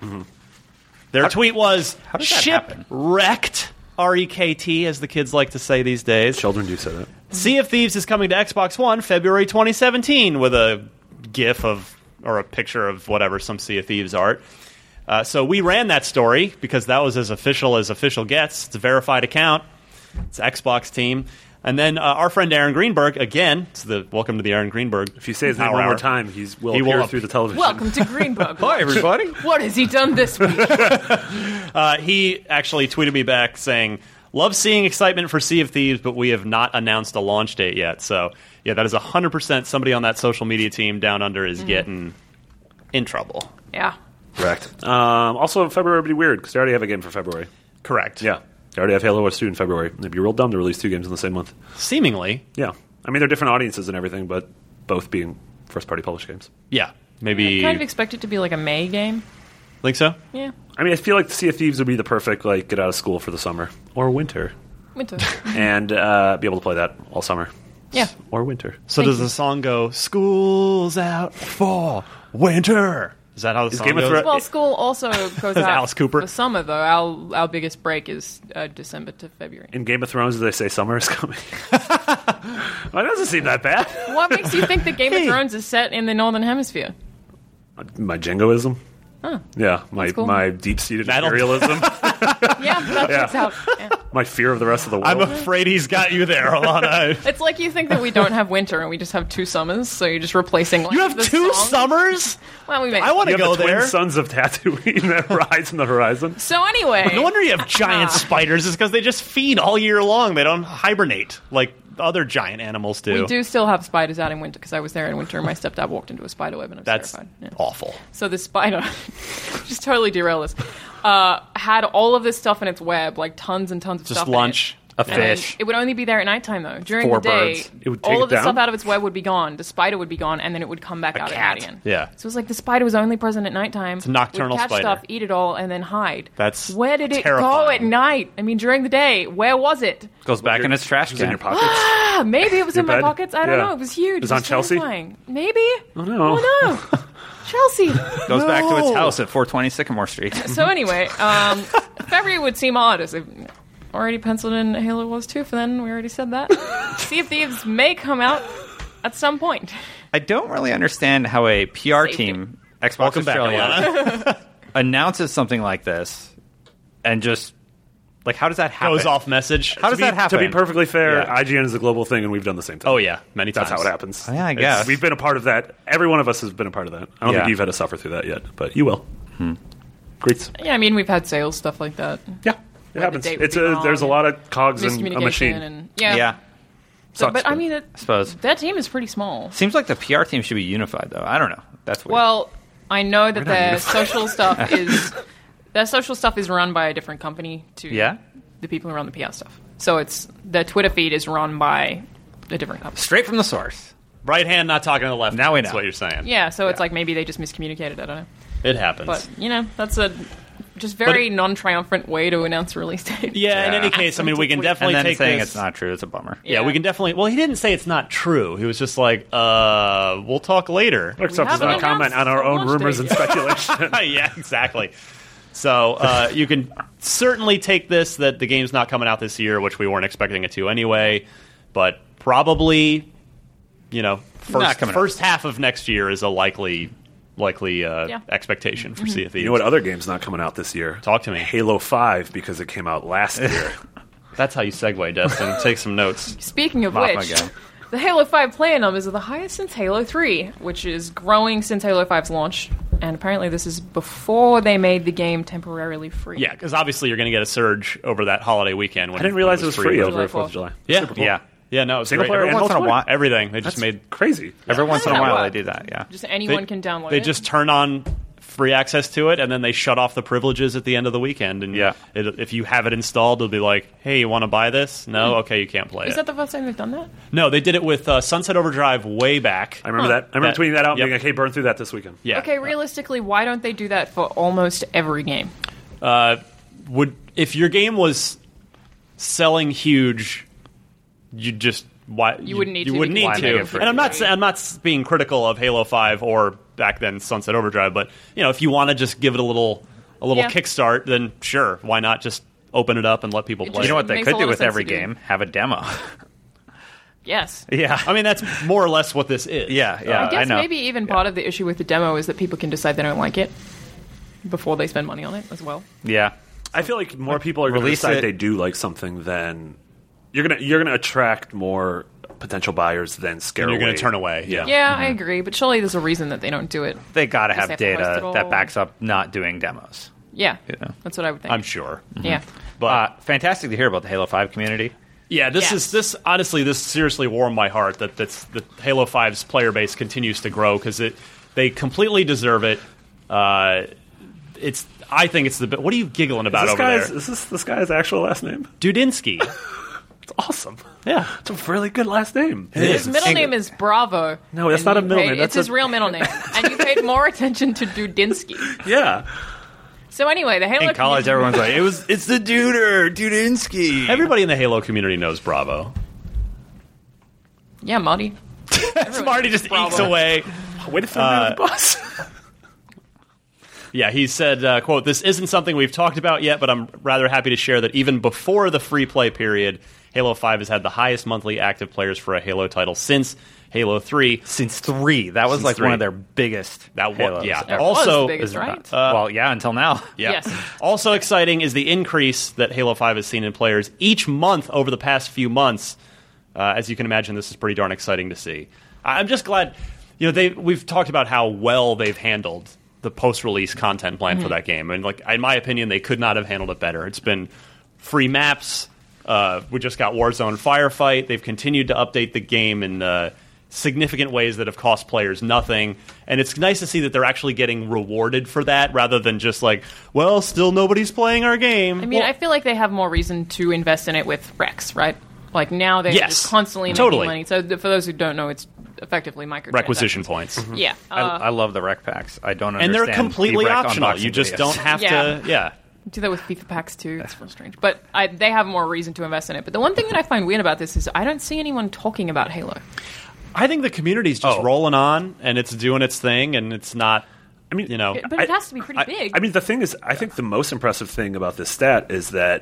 Their tweet was, does that ship happen? wrecked, R-E-K-T, as the kids like to say these days. Children do say that. Sea of Thieves is coming to Xbox One February 2017 with a GIF or a picture of whatever, some Sea of Thieves art. So we ran that story because that was as official gets. It's a verified account. It's Xbox team. And then our friend Aaron Greenberg, again, it's the welcome to the Aaron Greenberg. If you say his name Power one more Hour. time, he will He appear will through the television. Welcome to Greenberg. Hi, everybody. What has he done this week? He actually tweeted me back saying, love seeing excitement for Sea of Thieves, but we have not announced a launch date yet. So, yeah, that is 100% somebody on that social media team down under is getting in trouble. Yeah. Correct. Also, February would be weird because they already have a game for February. Correct. Yeah. They already have Halo Wars 2 in February. It'd be real dumb to release two games in the same month. Seemingly. Yeah. I mean, they're different audiences and everything, but both being first-party published games. Yeah. Maybe. I kind of expect it to be like a May game. Think so? Yeah. I mean, I feel like Sea of Thieves would be the perfect, like, get out of school for the summer. Or winter. Winter. And be able to play that all summer. Yeah. Or winter. So Thank does you. the song go, school's out for winter? Is that how the song Game of goes? Thrones- Well, school also goes out Alice Cooper. for summer, though. Our biggest break is December to February. In Game of Thrones, do they say summer is coming? Well, it doesn't seem that bad. What makes you think that Game of Thrones is set in the Northern Hemisphere? My jingoism. Oh. Yeah, my cool. my deep-seated That'll- imperialism. Yeah, that Yeah. checks out. Yeah. My fear of the rest of the world. I'm afraid he's got you there, Alana. It's like you think that we don't have winter and we just have 2 summers, so you're just replacing. Like, You have the 2 song. summers? Well, we make. I want you to have go the twin there. sons of Tatooine that rise in the horizon. So anyway, No wonder you have giant spiders. It's because they just feed all year long. They don't hibernate like other giant animals do. we do still have spiders out in winter because I was there in winter and my stepdad walked into a spider web and I was That's terrified. Yeah. awful. So the spider, just totally derail this, had all of this stuff in its web, like tons and tons of Just stuff. lunch. A In it. And fish. it would only be there at nighttime though. During 4 the day, birds. It would take all it of the down? stuff out of its web would be gone. The spider would be gone, and then it would come back out cat. at night again. Yeah. So it was like the spider was only present at nighttime. It's a nocturnal would catch spider. stuff, eat it all, and then hide. That's where did it go terrifying. at night? I mean, during the day, where was it? Goes back in his trash It was in can. your pockets. Ah, maybe it was in my bed? pockets. I don't Yeah. know. It was huge. It was It on Chelsea? terrifying. Maybe. Oh, no. Oh no, Chelsea. Goes back to its No. house at 420 Sycamore Street. So anyway, February would seem odd as if already penciled in Halo Wars 2 for then. We already said that. Sea of Thieves may come out at some point. I don't really understand how a PR Safety. team, Xbox Welcome back, Australia, announces something like this and just like, how does that happen? Goes off message. How does that happen? To be perfectly fair, Yeah. IGN is a global thing, and we've done the same thing. Oh yeah, many times. That's how it happens. Yeah, I guess. We've been a part of that. Every one of us has been a part of that. I don't Yeah. think you've had to suffer through that yet, but you will. Great. Yeah, I mean, we've had sales stuff like that. Yeah, it the happens. date would It's be wrong there's a and lot of cogs in a Miscommunication machine. and Yeah. So, Sucks, but I but- mean, I suppose. that team is pretty small. Seems like the PR team should be unified, though. I don't know. That's weird. Well, I know that not their unified. social stuff is run by a different company to Yeah? the people who run the PR stuff. So it's their Twitter feed is run by a different company. Straight from the source. Right hand not talking to the left. Now we That's know. what you're saying. Yeah, so it's like maybe they just miscommunicated. I don't know, It happens. but that's a just very non-triumphant way to announce a release date. yeah, in Yeah. any case, I mean, we can And definitely then take saying this. it's not true. It's a bummer. Yeah, we can definitely. Well, he didn't say it's not true. He was just like, we'll talk later. Microsoft does haven't not comment on our announced own the launch rumors date and yet. speculation. Yeah, exactly. So you can certainly take this that the game's not coming out this year, which we weren't expecting it to anyway. But probably, Not first coming out. half of next year is a likely expectation for Sea of Thieves. You know what other game's not coming out this year? Talk to me. Halo 5, because it came out last year. That's how you segue, Destin. Take some notes. Speaking of Off my which, game. the Halo 5 player numbers are the highest since Halo 3, which is growing since Halo 5's launch. And apparently this is before they made the game temporarily free. Yeah, because obviously you're going to get a surge over that holiday weekend. When I didn't realize it when was free July over 4th 4th. of July. Yeah, Super cool. Yeah. Yeah, no, it's Single great. player and Once in a multiplayer? while, Everything. They That's just made. crazy. every once in a Yeah. while Yeah. they do that. Yeah. Just anyone can download They it. just turn on free access to it, and then they shut off the privileges at the end of the weekend. And Yeah. if you have it installed, it'll be like, "Hey, you want to buy this? No, okay, you can't play Is it." that the first time they've done that? No, they did it with Sunset Overdrive way back. I remember that. I remember That- tweeting that out and yep. being like, hey, burn through that this weekend. Yeah. Okay, realistically, why don't they do that for almost every game? Would if your game was selling huge, you just why You wouldn't need you to wouldn't because need why to. make it free? And I'm not being critical of Halo 5 or back then Sunset Overdrive, but if you want to just give it a little Yeah. kickstart, then sure, why not just open it up and let people It play? You know what they Makes a could lot do of with sense every to do. game? Have a demo. Yes. yeah. I mean, that's more or less what this is. Yeah, yeah. I guess know. maybe even part of the issue with the demo is that people can decide they don't like it before they spend money on it as well. Yeah. I feel like more people are going to Release decide it. they do like something than you're gonna attract more potential buyers than scare And you're away. going to turn away. Yeah. Yeah, I agree, but surely there's a reason that they don't do it. They got to Just have have to host data it all. that backs up not doing demos. Yeah, Yeah. that's what I would think. I'm sure. Yeah. But Fantastic to hear about the Halo 5 community. yeah, this Yes. this seriously warmed my heart that the Halo 5's player base continues to grow because they completely deserve it. I think it's the bit. What are you giggling about over there? Is this guy's actual last name? Dudinsky. It's awesome. Yeah. It's a really good last name. His middle name is Bravo. No, that's and not a you middle paid- name, It's that's his a- real middle name. And you paid more attention to Dudinsky. Yeah. So anyway, the Halo In college, community- everyone's like, it's the Dudinsky. Everybody in the Halo community knows Bravo. Yeah, Marty. Marty just Bravo. ekes away. Way to throw me under the bus. Yeah, he said, quote, "This isn't something we've talked about yet, but I'm rather happy to share that even before the free play period, Halo 5 has had the highest monthly active players for a Halo title since Halo 3. Since 3. That was Since like 3. one of their biggest That Halos was, yeah. ever. was Also, the biggest, right? Well, yeah, until now. yeah. Yes. Also exciting is the increase that Halo 5 has seen in players each month over the past few months. As you can imagine, this is pretty darn exciting to see. I'm just glad, we've talked about how well they've handled the post-release content plan for that game, and like in my opinion, they could not have handled it better. It's been free maps. We just got Warzone Firefight. They've continued to update the game in significant ways that have cost players nothing, and it's nice to see that they're actually getting rewarded for that rather than just like, well, still nobody's playing our game. I mean, I feel like they have more reason to invest in it with Rex, right? Like now they're Yes. just constantly Totally. making money. So for those who don't know, it's effectively microtransactions. requisition points. Yeah. I love the rec packs. I don't And understand. they're completely the rec optional. unboxing You just videos. don't have Yeah. to. Yeah. do that with FIFA packs too. It's real strange. But they have more reason to invest in it. But the one thing that I find weird about this is I don't see anyone talking about Halo. I think the community's just Oh. rolling on and it's doing its thing and it's not. I mean, But it has to be pretty big. I mean, the thing is, I think the most impressive thing about this stat is that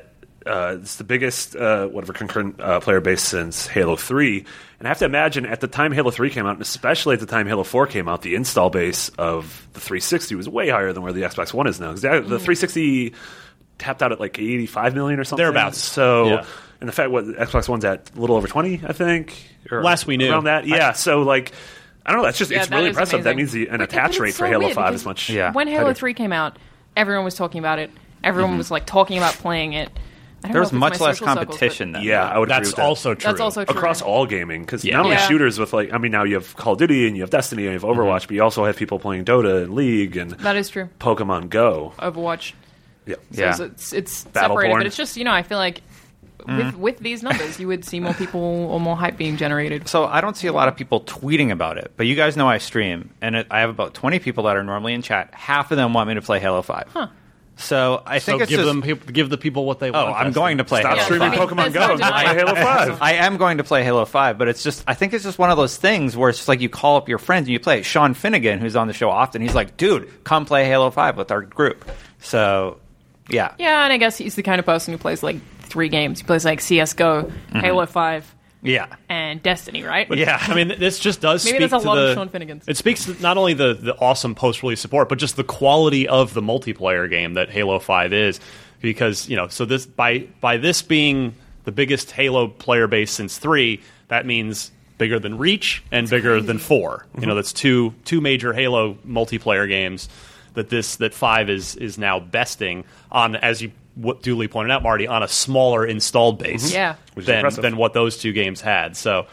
it's the biggest concurrent player base since Halo 3. And I have to imagine at the time Halo 3 came out, and especially at the time Halo 4 came out, the install base of the 360 was way higher than where the Xbox One is now. 'Cause the 360 tapped out at like 85 million or something. Thereabouts. So, Yeah. and the fact what Xbox One's at a little over 20, I think. Or Last we knew. Around that. Yeah. So like, I don't know. That's just it's that really is impressive. That amazing. means an But attach it's rate for so Halo weird 5 because is much. Yeah. When Halo better. 3 came out, everyone was talking about it. Everyone was like talking about playing it. I don't There know was if it's much my less social circles, competition then. Yeah, I would agree That's with that. also true. That's also true. Across all gaming, because Yeah. not only Yeah. shooters with like, I mean, now you have Call of Duty and you have Destiny and you have Overwatch, but you also have people playing Dota and League and That is true. Pokemon Go. Overwatch. Yeah, So Yeah. it's Battleborn. separated, but it's just, I feel like with these numbers, you would see more people or more hype being generated. So I don't see a lot of people tweeting about it, but you guys know I stream, and I have about 20 people that are normally in chat. Half of them want me to play Halo 5. Huh. So I think So it's give just... give the people what they want. Oh, I'm going to play Stop Halo streaming 5. Pokemon That's Go not and go play denying. Halo 5. I am going to play Halo 5, but it's just, I think it's just one of those things where it's just like you call up your friends and you play. Sean Finnegan, who's on the show often, he's like, dude, come play Halo 5 with our group. So, yeah. Yeah, and I guess he's the kind of person who plays like 3 games. He plays like CSGO, Halo 5, Yeah. and Destiny, right? Yeah. I mean, this just does Maybe speak there's a to lot the, of Sean Finnegans. It speaks to not only the awesome post-release support, but just the quality of the multiplayer game that Halo 5 is. Because, so this by this being the biggest Halo player base since 3, that means bigger than Reach and bigger than 4. That's two major Halo multiplayer games that 5 is now besting on, as you duly pointed out, Marty, on a smaller installed base. Yeah. Which is impressive. than what those 2 games had. So,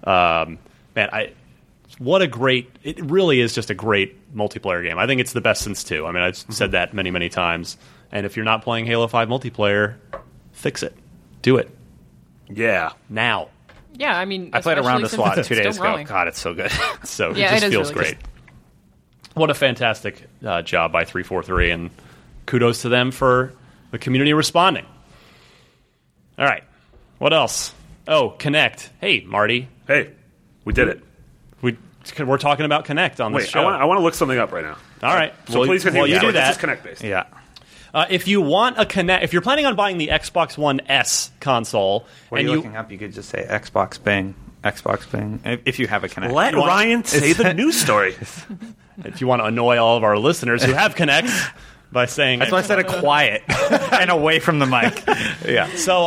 it really is just a great multiplayer game. I think it's the best since 2. I mean, I've said that many, many times. And if you're not playing Halo 5 multiplayer, fix it. Do it. Yeah. Now. Yeah, I mean, I played around the especially SWAT since 2 it's days still ago. growing. God, it's so good. So Yeah, it just it is feels really great. What a fantastic job by 343, and kudos to them for the community responding. All right. What else? Oh, Connect. Hey, Marty. Hey, we did it. We're talking about Connect on this Wait, show. I want to look something up right now. All right. So please continue. While you do This is that, Connect based. Yeah. if you want a Connect, if you're planning on buying the Xbox One S console, What are and you looking up? You could just say Xbox Bing. If you have a Connect. Let Ryan say the news story. if you want to annoy all of our listeners who have Connects by saying That's why I said it quiet and away from the mic. Yeah. So,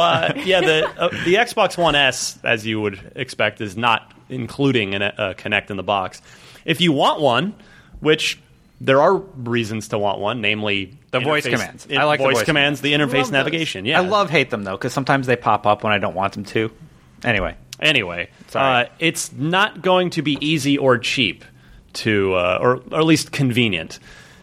the Xbox One S, as you would expect, is not including a Kinect in the box. If you want one, which there are reasons to want one, namely The voice interface- commands. I like the voice voice commands, the Love interface those. navigation. Yeah, I hate them, though, because sometimes they pop up when I don't want them to. Anyway. Anyway, it's not going to be easy or cheap or at least convenient.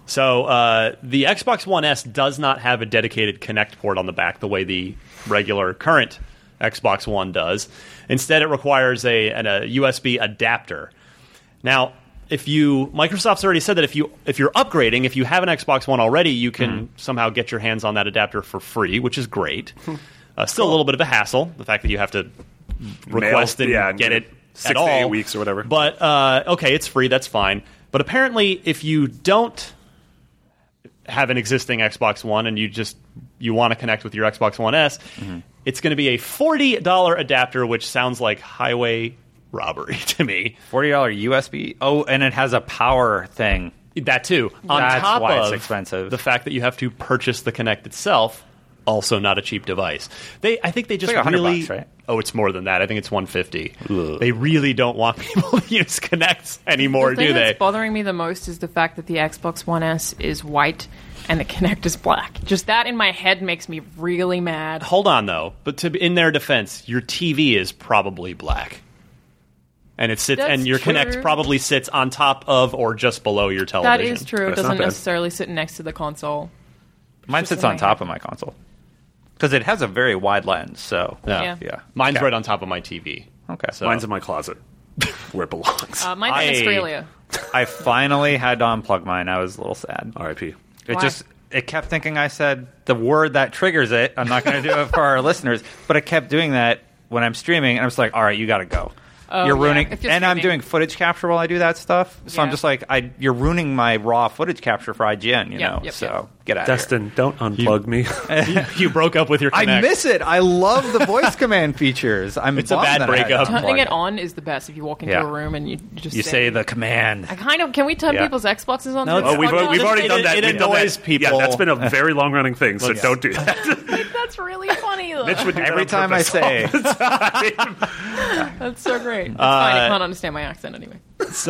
So the Xbox One S does not have a dedicated Kinect port on the back the way the regular current Xbox One does. Instead, it requires a USB adapter. Now, Microsoft's already said that if you're upgrading, if you have an Xbox One already, you can somehow get your hands on that adapter for free, which is great. Still a little bit of a hassle, the fact that you have to request and get it 6 at to all. 8 weeks or whatever. But okay, it's free. That's fine. But apparently, if you don't have an existing Xbox One and you want to connect with your Xbox One S, it's going to be a $40 adapter, which sounds like highway robbery to me. $40 USB. Oh, and it has a power thing. That too. On That's top why of it's expensive. the fact that you have to purchase the Kinect itself, also not a cheap device. I think they just like $100 really. bucks, right? Oh, it's more than that. I think it's $150. They really don't want people to use Kinects anymore, The thing do they? that's bothering me the most is the fact that the Xbox One S is white and the Kinect is black. Just that in my head makes me really mad. Hold on, though. But in their defense, your TV is probably black. And That's your true. Kinect probably sits on top of or just below your That television. is true. It That's not doesn't bad. necessarily sit next to the console. Mine just sits in on my top head. of my console. Because it has a very wide lens, so... Yeah. Yeah. Mine's Okay. right on top of my TV. Okay. So- Mine's in my closet, where it belongs. Mine's in Australia. I finally had to unplug mine. I was a little sad. R.I.P. Why? It kept thinking I said the word that triggers it. I'm not going to do it for our listeners, but it kept doing that when I'm streaming, and I was like, all right, you got to go. you're ruining. if you're And I'm streaming. doing footage capture while I do that stuff. So I'm Yeah. just like, you're ruining my raw footage capture for IGN. You Yep, know, yep, so yep. get out of here. Destin, don't unplug me. You broke up with your I Kinect. miss it. I love the voice command features. It's a bummed bad that I had to breakup. unplug Turning it on is the best if you walk into Yeah. a room and you just You say the command. I kind of can we turn Yeah. people's Xboxes on? No, through it's- this We've podcast? already done that. It We've done annoys that. people. Yeah, that's been a very long running thing. So don't do that. That's really funny though. Mitch would do that Every on time I purpose. say, That's so great. It's fine. I can't understand my accent anyway. So,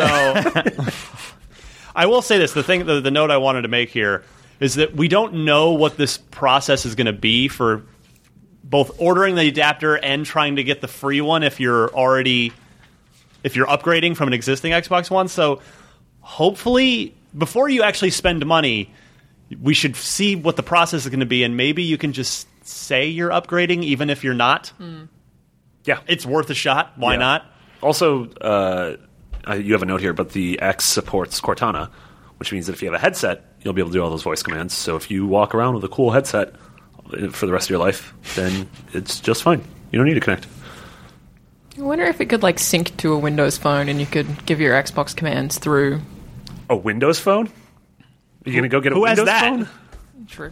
I will say this: the note I wanted to make here is that we don't know what this process is going to be for both ordering the adapter and trying to get the free one if you're upgrading from an existing Xbox One. So, hopefully, before you actually spend money, we should see what the process is going to be, and maybe you can just say you're upgrading even if you're not. Yeah. It's worth a shot. Why Yeah. not? Also, you have a note here, but the X supports Cortana, which means that if you have a headset, you'll be able to do all those voice commands. So if you walk around with a cool headset for the rest of your life, then it's just fine. You don't need to connect. I wonder if it could like sync to a Windows phone and you could give your Xbox commands through. A Windows phone? Are you going to go get a Who has Windows that? phone? True.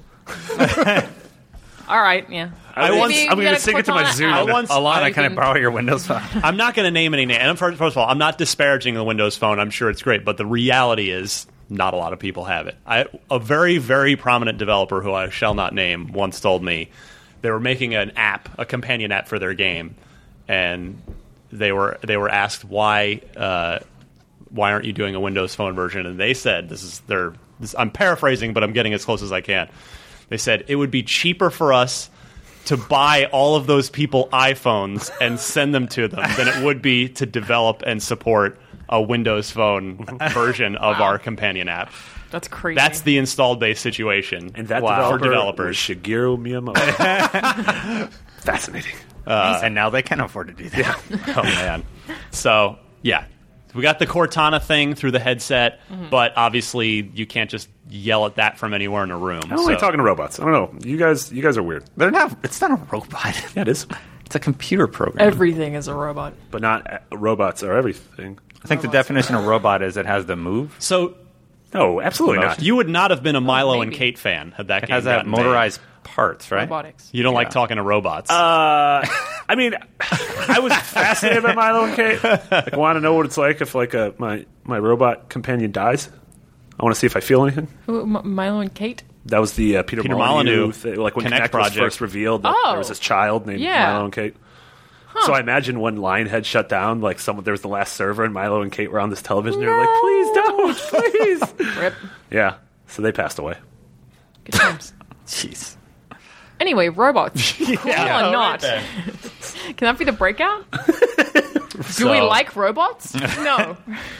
All right. Yeah. I'm Maybe going you to get a sync it to my Cortana Zoom. app. Alana, can I can- borrow your Windows phone? I'm not going to name any names. And first of all, I'm not disparaging the Windows Phone. I'm sure it's great, but the reality is not a lot of people have it. A very, very prominent developer who I shall not name once told me they were making an app, a companion app for their game, and they were asked why aren't you doing a Windows Phone version? And they said I'm paraphrasing, but I'm getting as close as I can. They said it would be cheaper for us to buy all of those people iPhones and send them to them than it would be to develop and support a Windows Phone version of our companion app. That's crazy. That's the installed base situation. And that for developer developers. was Shigeru Miyamoto. Fascinating. And now they can afford to do that. Oh man. So yeah, we got the Cortana thing through the headset, but obviously you can't just yell at that from anywhere in a room. I don't like talking to robots. I don't know. You guys are weird. They're not. It's not a robot. Yeah, it is. It's a computer program. Everything is a robot. But not robots are everything. I think the definition of robot is it has the move. So No, absolutely not. you would not have been a Milo and maybe. Kate fan had that It game has that gotten made. motorized parts, right? Robotics. You don't like talking to robots. I mean, I was fascinated by Milo and Kate. Like, I want to know what it's like if like my robot companion dies. I want to see if I feel anything. Who, Milo and Kate? That was the Peter Molyneux thing. Like when Kinect Kinect project. was first revealed, that Oh. there was this child named Yeah. Milo and Kate. So I imagine when Lionhead shut down, like there was the last server, and Milo and Kate were on this television. They were like, "Please don't, please." Rip. Yeah. So they passed away. Good times. Jeez. Anyway, robots. Cool or right not? there. Can that be the breakout? Do we like robots? No.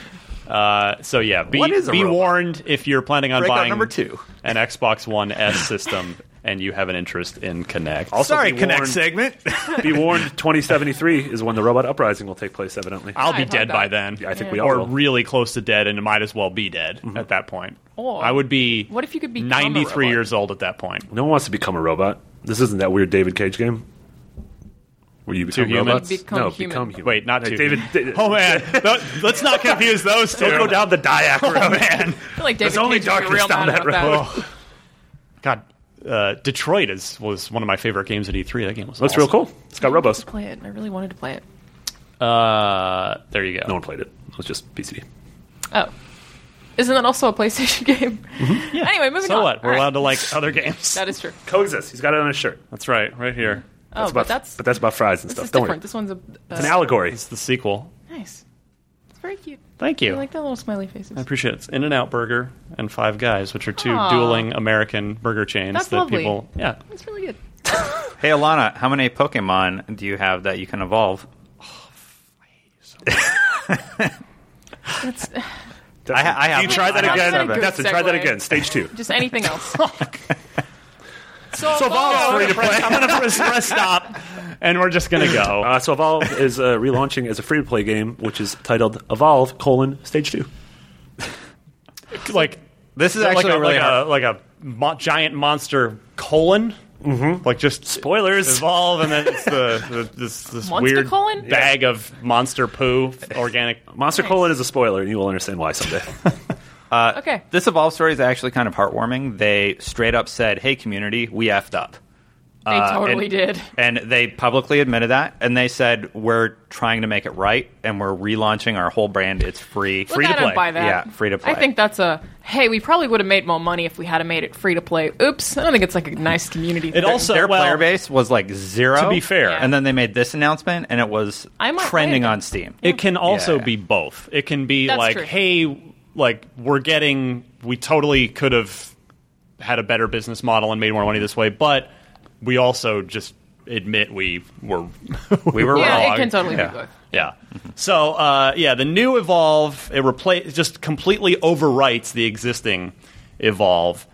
So yeah, What is a be robot? warned if you're planning on Breakout buying number 2. an Xbox One S system and you have an interest in Kinect. Also, Sorry, be Connect warned, segment. be warned, 2073 is when the robot uprising will take place. Evidently, I'll be I'd dead hope by that. then. Yeah, I think Yeah. we all Or will. really close to dead, and it might as well be dead at that point. Or- I would be. What if you could become a 93 robot? years old at that point? No one wants to become a robot. This isn't that weird David Cage game where you become human? robots. Become no, human. become human. Wait, not Like two. David. Oh man, let's not confuse those two. Don't go down the Diac road, man. I feel like David There's only Cage would be darkness real down mad that about road. God, Detroit was one of my favorite games at E3. That game was That's awesome. real cool. It's got I wanted robos. to play it. I really wanted to play it. There you go. No one played it. It was just PCD. Oh. Isn't that also a PlayStation game? Yeah. Anyway, moving So on. what? We're All right. allowed to like other games. That is true. Coexist. He's got it on his shirt. That's right here. Oh, but that's about fries and this stuff. is Don't different. worry. This one's a It's an allegory. It's the sequel. nice. It's very cute. Thank you. I like the little smiley faces. I appreciate it. It's In-N-Out Burger and Five Guys, which are two Aw. dueling American burger chains That's that lovely. people. Yeah. It's really good. Hey, Alana, how many Pokemon do you have that you can evolve? It's I have. You try that That's again. not a good Destin, try that segue. again. Stage 2. just anything else. So Evolve free to play. I'm going to press stop, and we're just going to go. So Evolve is relaunching as a free-to-play game, which is titled Evolve: Stage 2. Like This is like actually a, really like hard. a giant monster colon. Like just Spoilers. evolve, and then it's this Monster weird colon? bag of monster poo, organic. Monster colon is a spoiler, and you will understand why someday. Okay. This Evolve story is actually kind of heartwarming. They straight up said, "Hey, community, we effed up." They totally did. And they publicly admitted that, and they said, we're trying to make it right, and we're relaunching our whole brand. It's free. Look, I don't buy that. Yeah, free to play. I think that's hey, we probably would have made more money if we had made it free to play. Oops. I don't think it's like a nice community thing. It also their player base was like 0. To be fair. Yeah. And then they made this announcement, and it was I might trending play it. on Steam. It can also Yeah. be both. It can be That's like, true. hey, like we totally could have had a better business model and made more money this way, but we also just admit we were Yeah, wrong. it can totally Yeah. be both. Yeah. So, the new Evolve, it just completely overwrites the existing Evolve.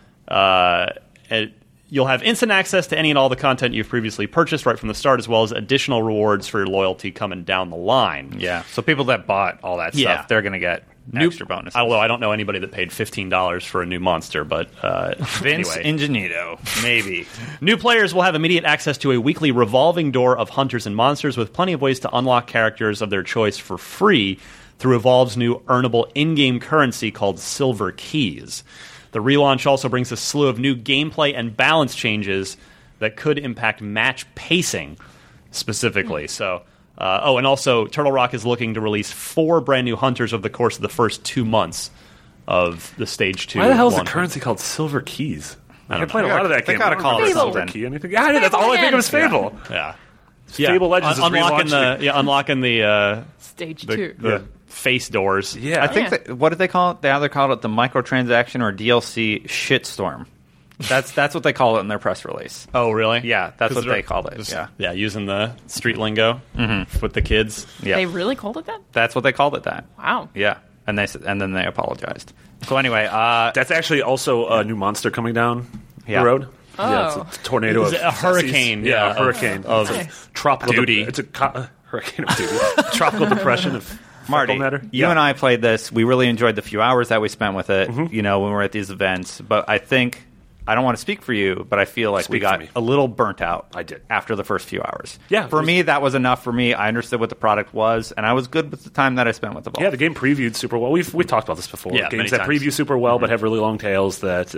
You'll have instant access to any and all the content you've previously purchased right from the start, as well as additional rewards for your loyalty coming down the line. Yeah. So people that bought all that Yeah. stuff, they're going to get extra bonuses. Although I don't know anybody that paid $15 for a new monster, but Vince anyway. Ingenito, maybe. New players will have immediate access to a weekly revolving door of hunters and monsters with plenty of ways to unlock characters of their choice for free through Evolve's new earnable in-game currency called Silver Keys. The relaunch also brings a slew of new gameplay and balance changes that could impact match pacing specifically. So, and also Turtle Rock is looking to release 4 brand new hunters over the course of the first 2 months of the Stage 2. Why the hell is the launch. currency called Silver Keys? I don't played know. a lot of that They game. gotta I don't call it remember something. Key, anything. Yeah, that's all I think of is Fable. Yeah. Fable Legends is unlocking relaunched. unlocking the Stage 2. the face doors. Yeah, I think Yeah. what did they call it? They either called it the microtransaction or DLC shitstorm. That's what they call it in their press release. Oh, really? Yeah, that's 'Cause what they called it. just- Yeah. using the street lingo with the kids. Yeah, They really called it that? that's what they called it. That. Wow. Yeah, and then they apologized. So anyway, that's actually also a new monster coming down Yeah. the road. Oh. Yeah, it's a tornado. Is of it a hurricane? Yeah, Yeah, a hurricane. of It's a tropical duty. It's a hurricane of duty. Tropical depression of Marty, fecal matter. you and I played this. We really enjoyed the few hours that we spent with it. You know, when we were at these events. But I think I don't want to speak for you, but I feel like we Speak for got me. a little burnt out. I did. After the first few hours. Yeah, for me that was enough. For me, I understood what the product was, and I was good with the time that I spent with the ball. Yeah, the game previewed super well. We've talked about this before. Yeah, many Games that times. preview super well but have really long tails that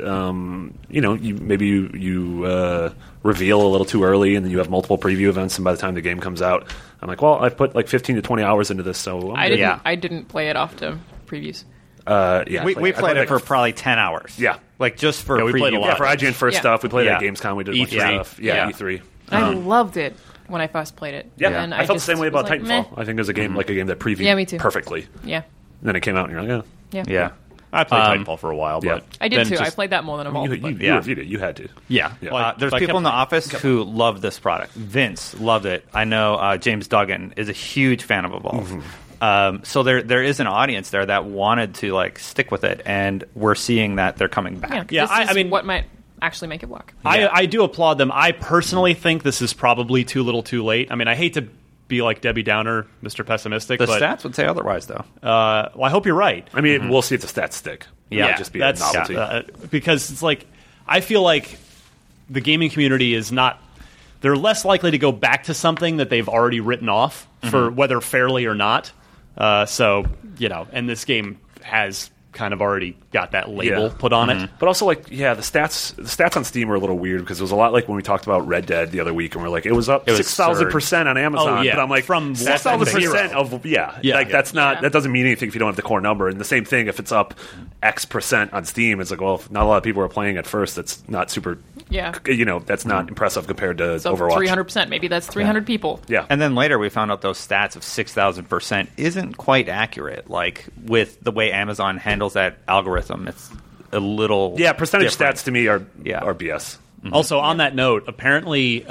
you reveal a little too early, and then you have multiple preview events, and by the time the game comes out, I'm like, well, I've put like 15 to 20 hours into this, so I'm good. Yeah. I didn't play it off to previews. Yeah, we I played it like for probably 10 hours. Yeah. like just for Yeah, we played a preview. lot. Yeah, for IGN first Yeah. stuff, we played Yeah. at Gamescom. We did a bunch of E3. stuff. Yeah, Yeah. E3. I loved it when I first played it. Yeah, And I felt the just same way was about like, Titanfall. meh. I think it was a game like a game that previewed Yeah, me too. perfectly. Yeah. And then it came out, and you're like, Yeah. Yeah. I played Titanfall for a while, yeah. but I did then too. I just- played that more than Evolve. you but- Yeah. reviewed it. You had to. Yeah, Yeah. Like, There's I people kept- in the office who love this product. Vince loved it. I know James Duggan is a huge fan of Evolve. So there is an audience there that wanted to like stick with it, and we're seeing that they're coming back. Yeah, this I is mean- what might actually make it work. I do applaud them. I personally think this is probably too little too late. I mean, I hate to be like Debbie Downer, Mr. Pessimistic, The but stats would say otherwise, though. well, I hope you're right. I mean, we'll see if the stats stick. It Yeah, might just be a That's novelty. because it's like I feel like the gaming community is not. They're less likely to go back to something that they've already written off for whether fairly or not. So and this game has kind of already got that label Yeah. put on it. But also, like, yeah, the stats on Steam are a little weird because it was a lot like when we talked about Red Dead the other week, and we're like, it was up was 6,000% on Amazon. Oh, yeah. But I'm like, From 6,000% of Yeah, like yeah. that's not Yeah. that doesn't mean anything if you don't have the core number. And the same thing if it's up X% on Steam, it's like, well, if not a lot of people are playing at first. That's not super. Yeah. That's not impressive compared to So Overwatch. 300%. Maybe that's 300 people. Yeah, And then later we found out those stats of 6,000% isn't quite accurate. Like with the way Amazon handles that algorithm, it's a little yeah. Percentage different. stats to me are Yeah. BS. Also, on that note, apparently,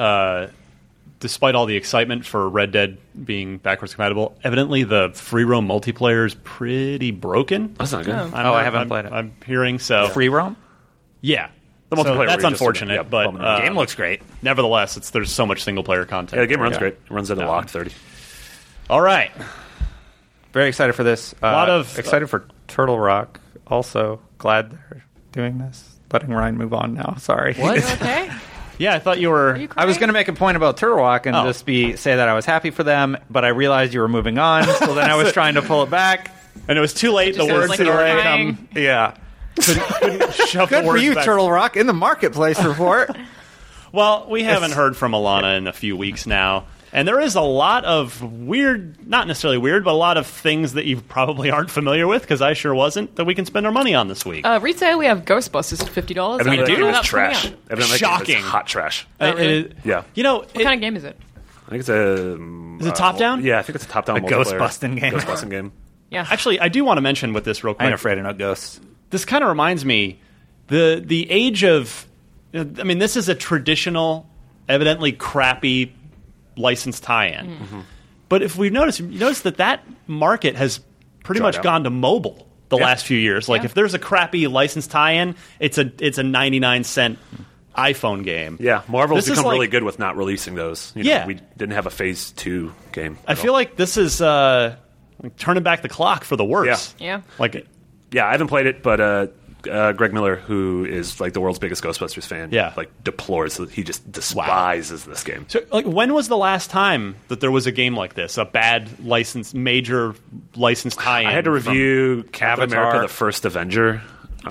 despite all the excitement for Red Dead being backwards compatible, evidently the free roam multiplayer is pretty broken. That's not good. I haven't played it. I'm hearing so. Free roam. Yeah. The So multiplayer that's region is unfortunate, super- yeah, but bummer. Game looks great. nevertheless, there's so much single player content. Yeah, the game runs Yeah. great. It runs at a locked 30. All right. Very excited for this. A lot of- excited for Turtle Rock. Also glad they're doing this. Letting Ryan move on now. Sorry. What? Okay. Yeah, I thought you were. Are you I was going to crying? make a point about Turtle Rock and Oh. just say that I was happy for them, but I realized you were moving on, so then I was trying to pull it back. And it was too late. The Just words like had you were already crying. come. Yeah. Shove the Good for words you, back. Turtle Rock, in the marketplace report. Well, we haven't heard from Alana in a few weeks now. And there is a lot of weird, not necessarily weird, but a lot of things that you probably aren't familiar with, because I sure wasn't, that we can spend our money on this week. Retail, we have Ghostbusters for $50. Evidently, I didn't know it's that was coming trash. out. Evidently, it's Shocking. hot trash. Oh, really? Yeah. You know, What kind of game is it? I think it's a. Is it top-down? Yeah, I think it's a top-down A multiplayer. ghost-busting game. Ghost-busting game. Yeah. actually, I do want to mention with this real I quick. ain't afraid of no ghosts. This kind of reminds me, the age of, I mean, this is a traditional, evidently crappy licensed tie-in. Mm-hmm. But if we've noticed, you notice that market has pretty Dried much out. gone to mobile the Yeah. last few years. Like Yeah. if there's a crappy licensed tie-in, it's a 99-cent iPhone game. Yeah, Marvel's This is become really like- good with not releasing those. You know, Yeah. we didn't have a Phase 2 game. I feel like this is like turning back the clock for the worse. Yeah. Like, Yeah, I haven't played it, but Greg Miller, who is like the world's biggest Ghostbusters fan, Yeah. like deplores that he just despises this game. so, like, when was the last time that there was a game like this, a bad major licensed tie-in? I had to from- review Captain Avatar. America: The First Avenger.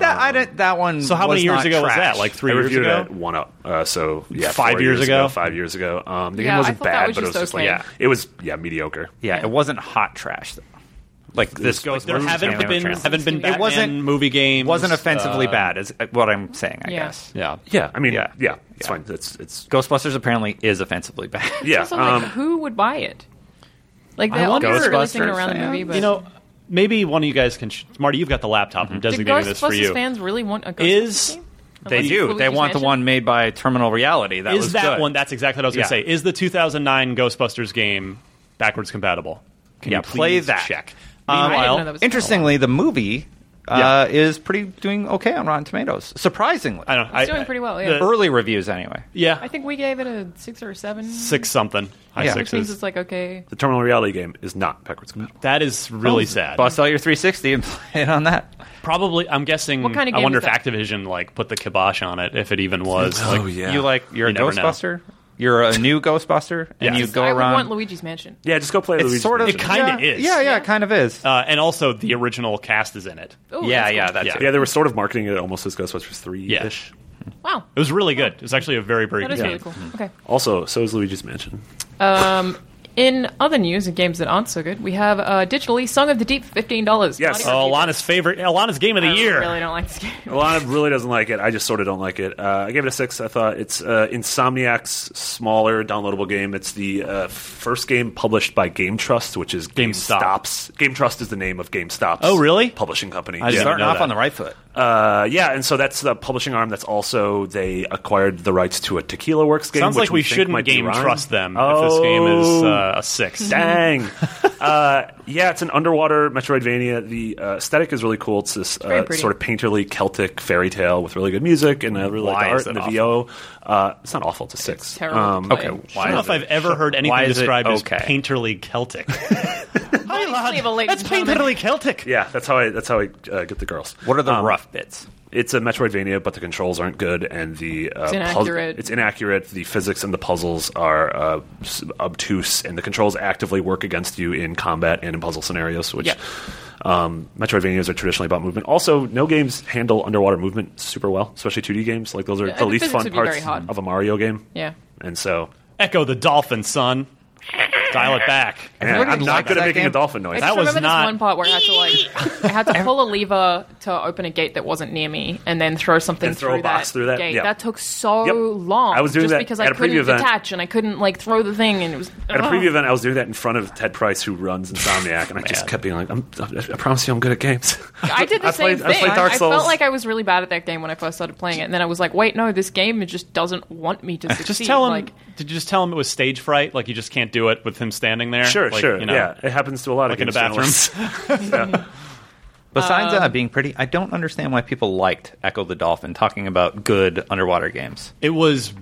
That one. So how many was years not ago was trash. that? Like 3 I years reviewed ago? it at 1UP. So yeah, 5 4 years ago? 5 years ago. The Yeah, game I wasn't thought that bad, was but it was just just like okay. it was mediocre. Yeah, it wasn't hot trash, though. Like, this was- Ghostbusters There haven't game been was- Batman It wasn't- movie games. wasn't offensively bad, is what I'm saying, I Yeah. guess. Yeah. Yeah, I mean, Yeah. yeah, it's Yeah. fine. It's Ghostbusters apparently is offensively bad. yeah. Also, like, who would buy it? Like, they're wonder- obviously releasing it Ghostbusters around the fans? movie, but You know, maybe one of you guys can. Marty, you've got the laptop. I'm do designating this for Ghostbusters you. fans really want a Ghostbusters Is- game? They Unless do. Luigi's They want the Mansion? one made by Terminal Reality. That Is was that good. one? That's exactly what I was going to Yeah. say. Is the 2009 Ghostbusters game backwards compatible? Can Yeah, you play please that. check? I didn't know Meanwhile, that was Interestingly, the movie Yeah. is doing okay on Rotten Tomatoes. Surprisingly. I don't. It's doing pretty well, yeah. Early reviews, anyway. Yeah, I think we gave it a 6 or 7. 6 something. High Yeah. Which means sixes. it's like, okay. the Terminal Reality game is not backwards compatible. That is really sad. Bust out your 360 and play it on that. Probably, I'm guessing. What kind of I game wonder is if that? Activision like put the kibosh on it, if it even was. Oh, Like, yeah. You're You a never know. Ghostbuster. You're a new Ghostbuster, and Yes. you go I would around. want Luigi's Mansion. Yeah, just go play It's Luigi's sort of. Mansion. It kinda yeah, is. Yeah, it kind of is. and also the original cast is in it. Ooh, yeah, that's yeah, cool. that's Yeah. it. Yeah, they were sort of marketing it almost as Ghostbusters 3-ish. Wow. It was really good. It was actually a very, very That good is game. really cool. Okay. Also, so is Luigi's Mansion. In other news and games that aren't so good, we have digitally Song of the Deep, $15. Yes. Not even- Alana's favorite, Alana's game of the I year. really don't like this game. Alana really doesn't like it. I just sort of don't like it. I gave it a 6. I thought it's Insomniac's smaller downloadable game. It's the first game published by Game Trust, which is GameStop. GameStop's. Game Trust is the name of GameStop's Oh, really? publishing company. I didn't Yeah. Starting know off that. on the right foot. Yeah, and so that's the publishing arm. That's also they acquired the rights to a Tequila Works game. Sounds which like we think shouldn't might be game Rhyme. trust them if this game is Oh. a 6. Dang. Yeah, it's an underwater Metroidvania. The aesthetic is really cool. It's this very pretty. sort of painterly Celtic fairy tale with really good music, and I really like Why the is art and it the VO. It's not awful. It's a 6. Terrible to play. okay, I don't know if I've ever heard anything Why is it described as okay? painterly Celtic. Unbelievable, ladies That's and gentlemen. painterly Celtic. Yeah, that's how I get the girls. What are the rough bits? It's a Metroidvania, but the controls aren't good, and the inaccurate. It's inaccurate. The physics and the puzzles are obtuse, and the controls actively work against you in combat and in puzzle scenarios. Which Yeah. Metroidvanias are traditionally about movement. Also, no games handle underwater movement super well, especially 2D games. Like those are Yeah, the the least physics fun would be parts very hard. of a Mario game. Yeah. And so, Echo the dolphin, son. Dial it back. man, What I'm did you not like good at that making game? a dolphin noise. I That just was remember not- this one part where I had to pull a lever to open a gate that wasn't near me, and then throw something And throw a box through that? gate. Yeah. That took so Yep. long. I was doing just that because at I a preview couldn't event. detach and I couldn't like throw the thing, and it was At a preview event, I was doing that in front of Ted Price, who runs Insomniac, and I just kept being like, I promise you I'm good at games. I did the same I played thing. Dark I Souls. felt like I was really bad at that game when I first started playing it, and then I was like, wait, no, this game just doesn't want me to succeed. Just tell him. Like, Did you just tell him it was stage fright? Like you just can't do it with him standing there? Sure, Like, sure. you know, Yeah, it happens to a lot like of in a games bathroom. journalists. Yeah. Besides being pretty, I don't understand why people liked Echo the Dolphin talking about good underwater games. It was.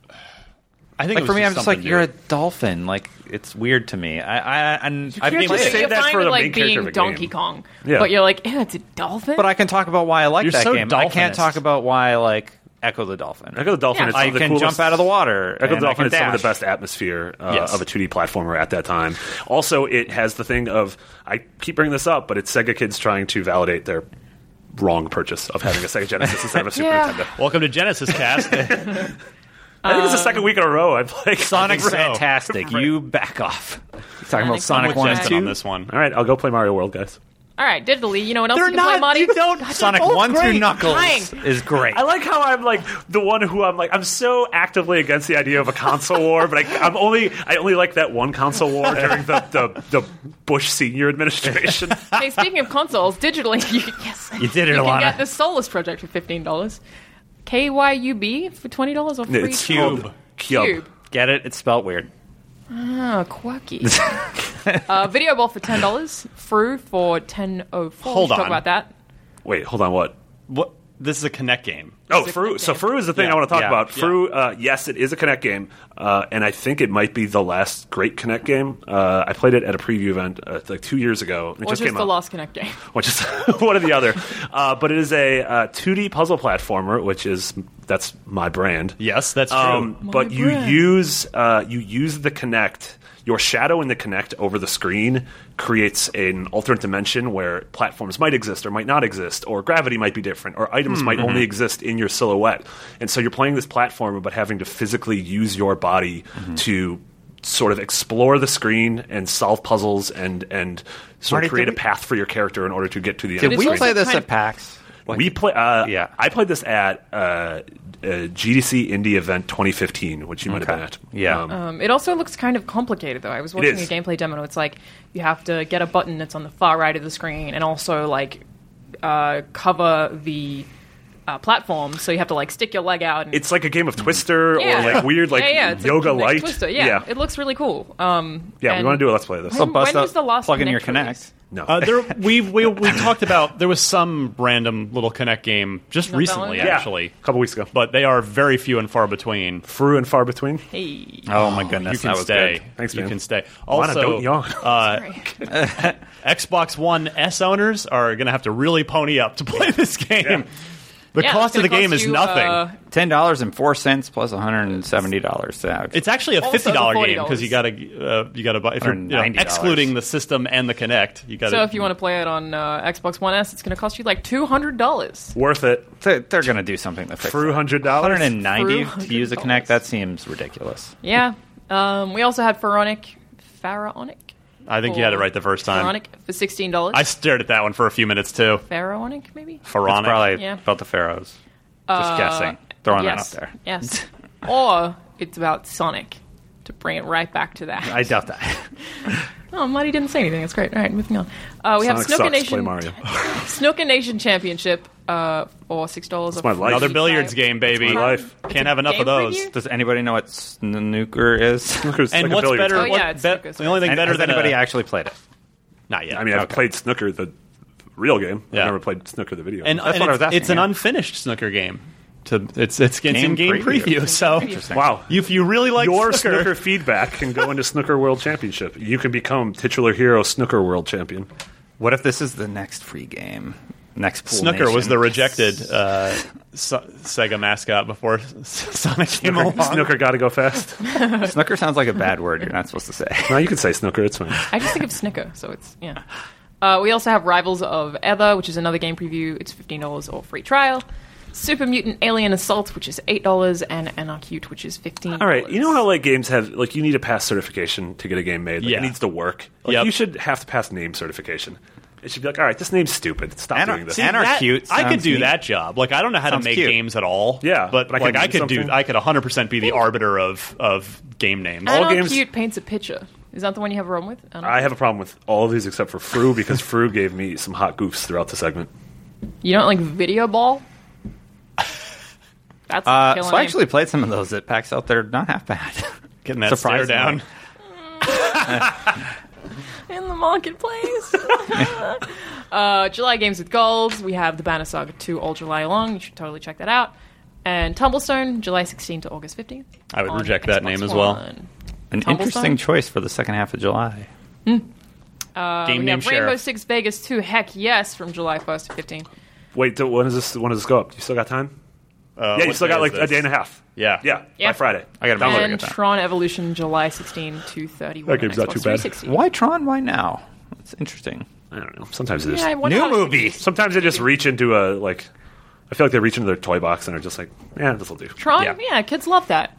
I think Like it was for me, I'm just like, something you're a new. dolphin. Like it's weird to me. I've can't played just it, say you're that fine for with the like main character of being a Donkey game. Kong, Yeah. but you're like, it's a dolphin. but I can talk about why I like You're that so game. I can't dolphinist. talk about why like Echo the Dolphin. Echo the Dolphin. Yeah. It's one I of the can coolest- jump out of the water. Echo the and I Dolphin can is some of dash. the best atmosphere Yes. of a 2D platformer at that time. Also, it has the thing of, I keep bringing this up, but it's Sega kids trying to validate their wrong purchase of having a Sega Genesis instead of a Super Yeah. Nintendo. Welcome to Genesis Cast. I think it's the second week in a row I've like Sonic's I think so. fantastic. You back off. You're talking about I'm Sonic with 1 and Justin 2? on this one. All right, I'll go play Mario World, guys. All right, digitally, you know what else you can play, Marty? Sonic 1 through Knuckles Dying. is great. I like how I'm like the one who I'm so actively against the idea of a console war, but I only like that one console war during the Bush senior administration. Hey, speaking of consoles, digitally, You did it, you can Alana. get the Solus Project for $15. KYUB for $20 or free It's trial. called Cube. Get it? It's spelled weird. Oh, quirky. Video Ball for $10. Fru for $10.04. Hold Talk on. about that. Wait, hold on, what? What? This is a Kinect game. Oh, It's a Fru. Kinect So game. Fru is the thing Yeah, I want to talk yeah, about. yeah. Fru, yes, it is a Kinect game, and I think it might be the last great Kinect game. I played it at a preview event like 2 years ago. It Or just just came the out. last Kinect game. Which is one or the other. But it is a 2D puzzle platformer, that's my brand. Yes, that's true. But you use the Kinect. Your shadow in the Kinect over the screen creates an alternate dimension where platforms might exist or might not exist, or gravity might be different, or items might only exist in your silhouette. And so you're playing this platformer, but having to physically use your body to sort of explore the screen and solve puzzles and sort Marty, of create did a path for your character in order to get to the end. Did of we the also screen. play this kind at of- PAX? We play. Yeah. I played this at GDC Indie Event 2015, which you might have been at. Yeah. It also looks kind of complicated, though. I was watching a is. gameplay demo. It's like you have to get a button that's on the far right of the screen and also, like, cover the platform. So you have to, like, stick your leg out. And, It's like a game of Twister yeah. or like weird like it's yoga like light. Twister. Yeah, it looks really cool. Yeah, we want to do a let's play of this. When Bust was out- the last plug in your Kinect Kinect. release? No, We talked about there was some random little Kinect game just Not that recently, one? yeah, actually, a couple weeks ago. but they are very few and far between. Fru and far between. Hey. Oh my goodness, You can that was stay. good. Thanks, you man. can stay. Alana, Also, don't yawn. Sorry. Xbox One S owners are going to have to really pony up to play this game. Yeah. The Yeah, cost it's of the gonna game cost is you, nothing. $10.04 plus $170. It's actually a Also $50 $40. game because you got to buy if you're, $190. excluding the system and the Kinect. You got So if you want to play it on Xbox One S, it's going to cost you like $200. Worth it. They're going to do something to fix Fru it. $100. $190 Fru to use a $100. Kinect? That seems ridiculous. Yeah. We also had Pharaonic. I think you had it right the first time. Pharaonic for $16. I stared at that one for a few minutes too. Pharaonic, maybe? Pharaonic. It's probably Yeah. about the Pharaohs. Just guessing. Throwing yes. that out there. Yes. Or it's about Sonic, to bring it right back to that. I doubt that. Oh, Marty didn't say anything. That's great. All right, moving on. We have Sonic Snooker sucks. Play Nation. Mario. Snooker Nation Championship for $6. That's my life. Another billiards game, baby. my life. Can't have enough game of those. preview? Does anybody know what snooker is? Snooker's And like a what's billiards better? Oh, game. yeah, what it's be- snooker. the only thing And better has than anybody a, actually played it? not yet. I mean, I've played Snooker, the real game. Yeah. I've never played Snooker, the video. and, game. That's and what I was asking, it's an yeah. unfinished snooker game. It's in game preview. preview. So Wow. if you really like Your snooker, snooker feedback can go into Snooker World Championship. You can become titular hero Snooker World Champion. What if this is the next free game? Next pool snooker was nation? the rejected Sega mascot before Sonic came along. Snooker got to go fast. Snooker sounds like a bad word you're not supposed to say. No, you can say Snooker. It's fine. I just think of Snicker, so it's, yeah. We also have Rivals of Ether, which is another game preview. It's $15 or free trial. Super Mutant Alien Assault, which is $8, and Anarchute, which is $15. All right, you know how like games have like you need to pass certification to get a game made. Like, Yeah. it needs to work. Like, Yep. you should have to pass name certification. It should be like, all right, this name's stupid. Stop doing this. See, Anarchute I could sounds do neat. that job. Like I don't know how Sounds to make cute. games at all. Yeah, but but I like can I do could do. something. I could 100% be the arbiter of game names. All Anarchute games- paints a picture. Is that the one you have a problem with? I have a problem with all of these except for Fru because Fru gave me some hot goofs throughout the segment. You don't like Video Ball? That's a killer So I name. actually played some of those at PAX out there. Not half bad. Getting that stare Surprisingly. down. in the marketplace. July games with gold. We have the Banner Saga 2 all July long. You should totally check that out. And Tumblestone, July 16 to August 15th. I would on reject that Xbox name as well. One. An Tumblestone? interesting choice for the second half of July. Game We name have Rainbow Sheriff. Six Vegas 2, heck yes, from July 1st to 15th. Wait, when does this go up? You still got time? Yeah, you what still day got is like a this? day and a half. Yeah. Yeah, Yeah. by Friday. I got to Download And it. Tron Evolution July 16, 2:31. That game's not Xbox too bad. 360. Why Tron? Why now? That's interesting. I don't know. Sometimes it is. Yeah, I wonder New how to movie. fix it. Sometimes they just reach into a like. I feel like they reach into their toy box and are just like, yeah, this will do. Tron? Yeah. Yeah, kids love that.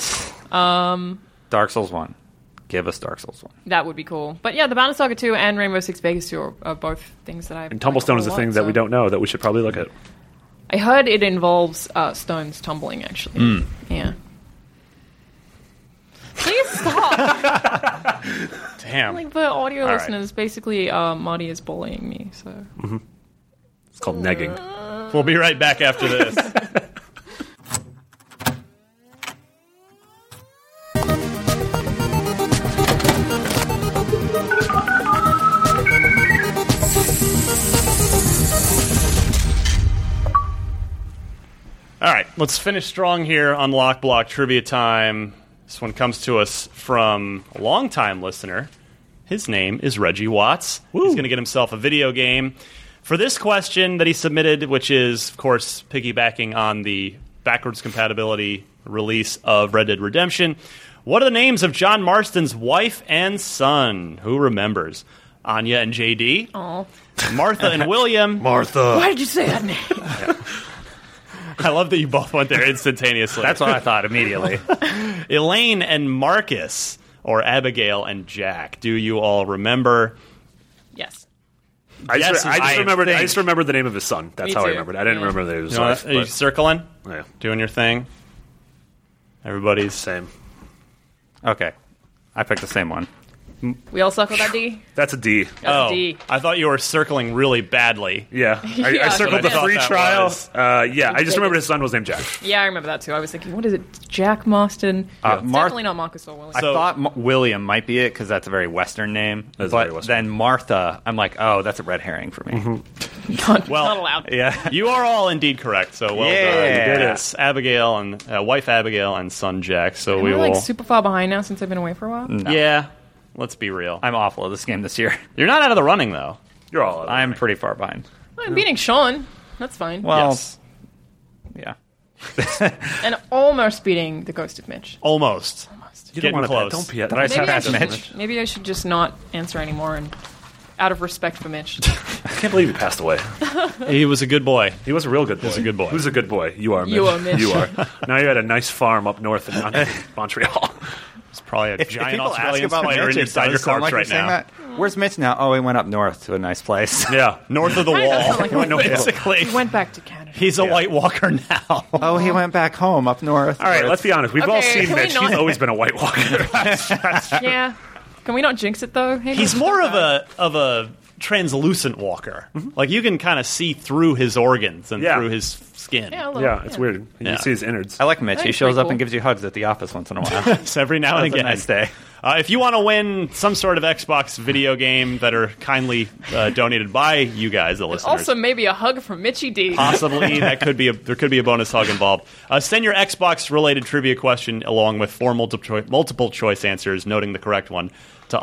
Dark Souls 1. Give us Dark Souls 1. That would be cool. But yeah, the Banner Saga 2 and Rainbow Six Vegas 2 are both things that I And Tumblestone is a thing that we don't know that we should probably look at. I heard it involves stones tumbling, actually. Yeah. Please stop. Damn. Like, for audio right. listeners, basically, Marty is bullying me, so... It's called negging. We'll be right back after this. All right, let's finish strong here on Lock Block Trivia Time. This one comes to us from a longtime listener. His name is Reggie Watts. He's going to get himself a video game. For this question that he submitted, which is, of course, piggybacking on the backwards compatibility release of Red Dead Redemption, what are the names of John Marston's wife and son? Who remembers? Anya and JD? Oh. Martha and William? Martha. Why did you say that name? I love that you both went there instantaneously. That's what I thought immediately. Elaine and Marcus, or Abigail and Jack. Do you all remember? Yes. I Yes, just I remembered. think. I just remembered the name of his son. That's Me how I too. remembered. I didn't Yeah. remember the name of his You know, wife. are you but- circling? yeah, Doing your thing? Everybody's... same. Okay. I picked the same one. We all suck with that D? That's a D. That's Oh, a D. I thought you were circling really badly. Yeah, I Yeah, circled the that's what I free thought that trial. was. Yeah, I just remembered his son was named Jack. Yeah, I remember that too. I was thinking, what is it? Jack Marston? It's definitely not Marcus or William. I thought William might be it because that's a very Western name. That's but very Western. then Martha, I'm like, oh, that's a red herring for me. not, Well, not allowed. Yeah. You are all indeed correct, so well Yeah. done. You did it. Yes, Abigail and wife Abigail and son Jack. So Am we I will. like super far behind now since I've been away for a while? Yeah, let's be real. I'm awful at this game this year. You're not out of the running though. You're all. Out of I'm the pretty far behind. I'm beating Sean. That's fine. Well, Yes, yeah. And almost beating the Ghost of Mitch. almost. You Getting don't want close. to. Don't be. Did I say Maybe I, pass should, Mitch? maybe I should just not answer anymore and out of respect for Mitch. I can't believe he passed away. He was a good boy. He was a real good boy. a good boy. Who's a good boy? You are. Mitch. You are, Mitch. You are. Now you're at a nice farm up north in Montreal. It's probably a If giant people ask Australian about spider Mitch, it inside your does sound corpse like right you're saying now. that. Where's Mitch now? Oh, he went up north to a nice place. Yeah. North of the Kinda wall, sound like a- basically. He went back to Canada. He's a White Walker now. Oh, he went back home up north. All right. Let's be honest. We've all Okay, seen can we Mitch. not- He's always been a White Walker. Yeah. Can we not jinx it though? Hey, He's Mitch, more don't of a translucent walker. Like you can kind of see through his organs and Yeah. through his skin. Yeah, a little, Yeah, it's weird. You Yeah. can see his innards. I like Mitch. He That's shows pretty up cool. and gives you hugs at the office once in a while. So every now and That's a again. nice day. If you want to win some sort of Xbox video game that are kindly donated by you guys, the listeners, Also, maybe a hug from Mitchie D. possibly there could be a bonus hug involved. Send your Xbox related trivia question along with 4 multiple choice answers, noting the correct one, to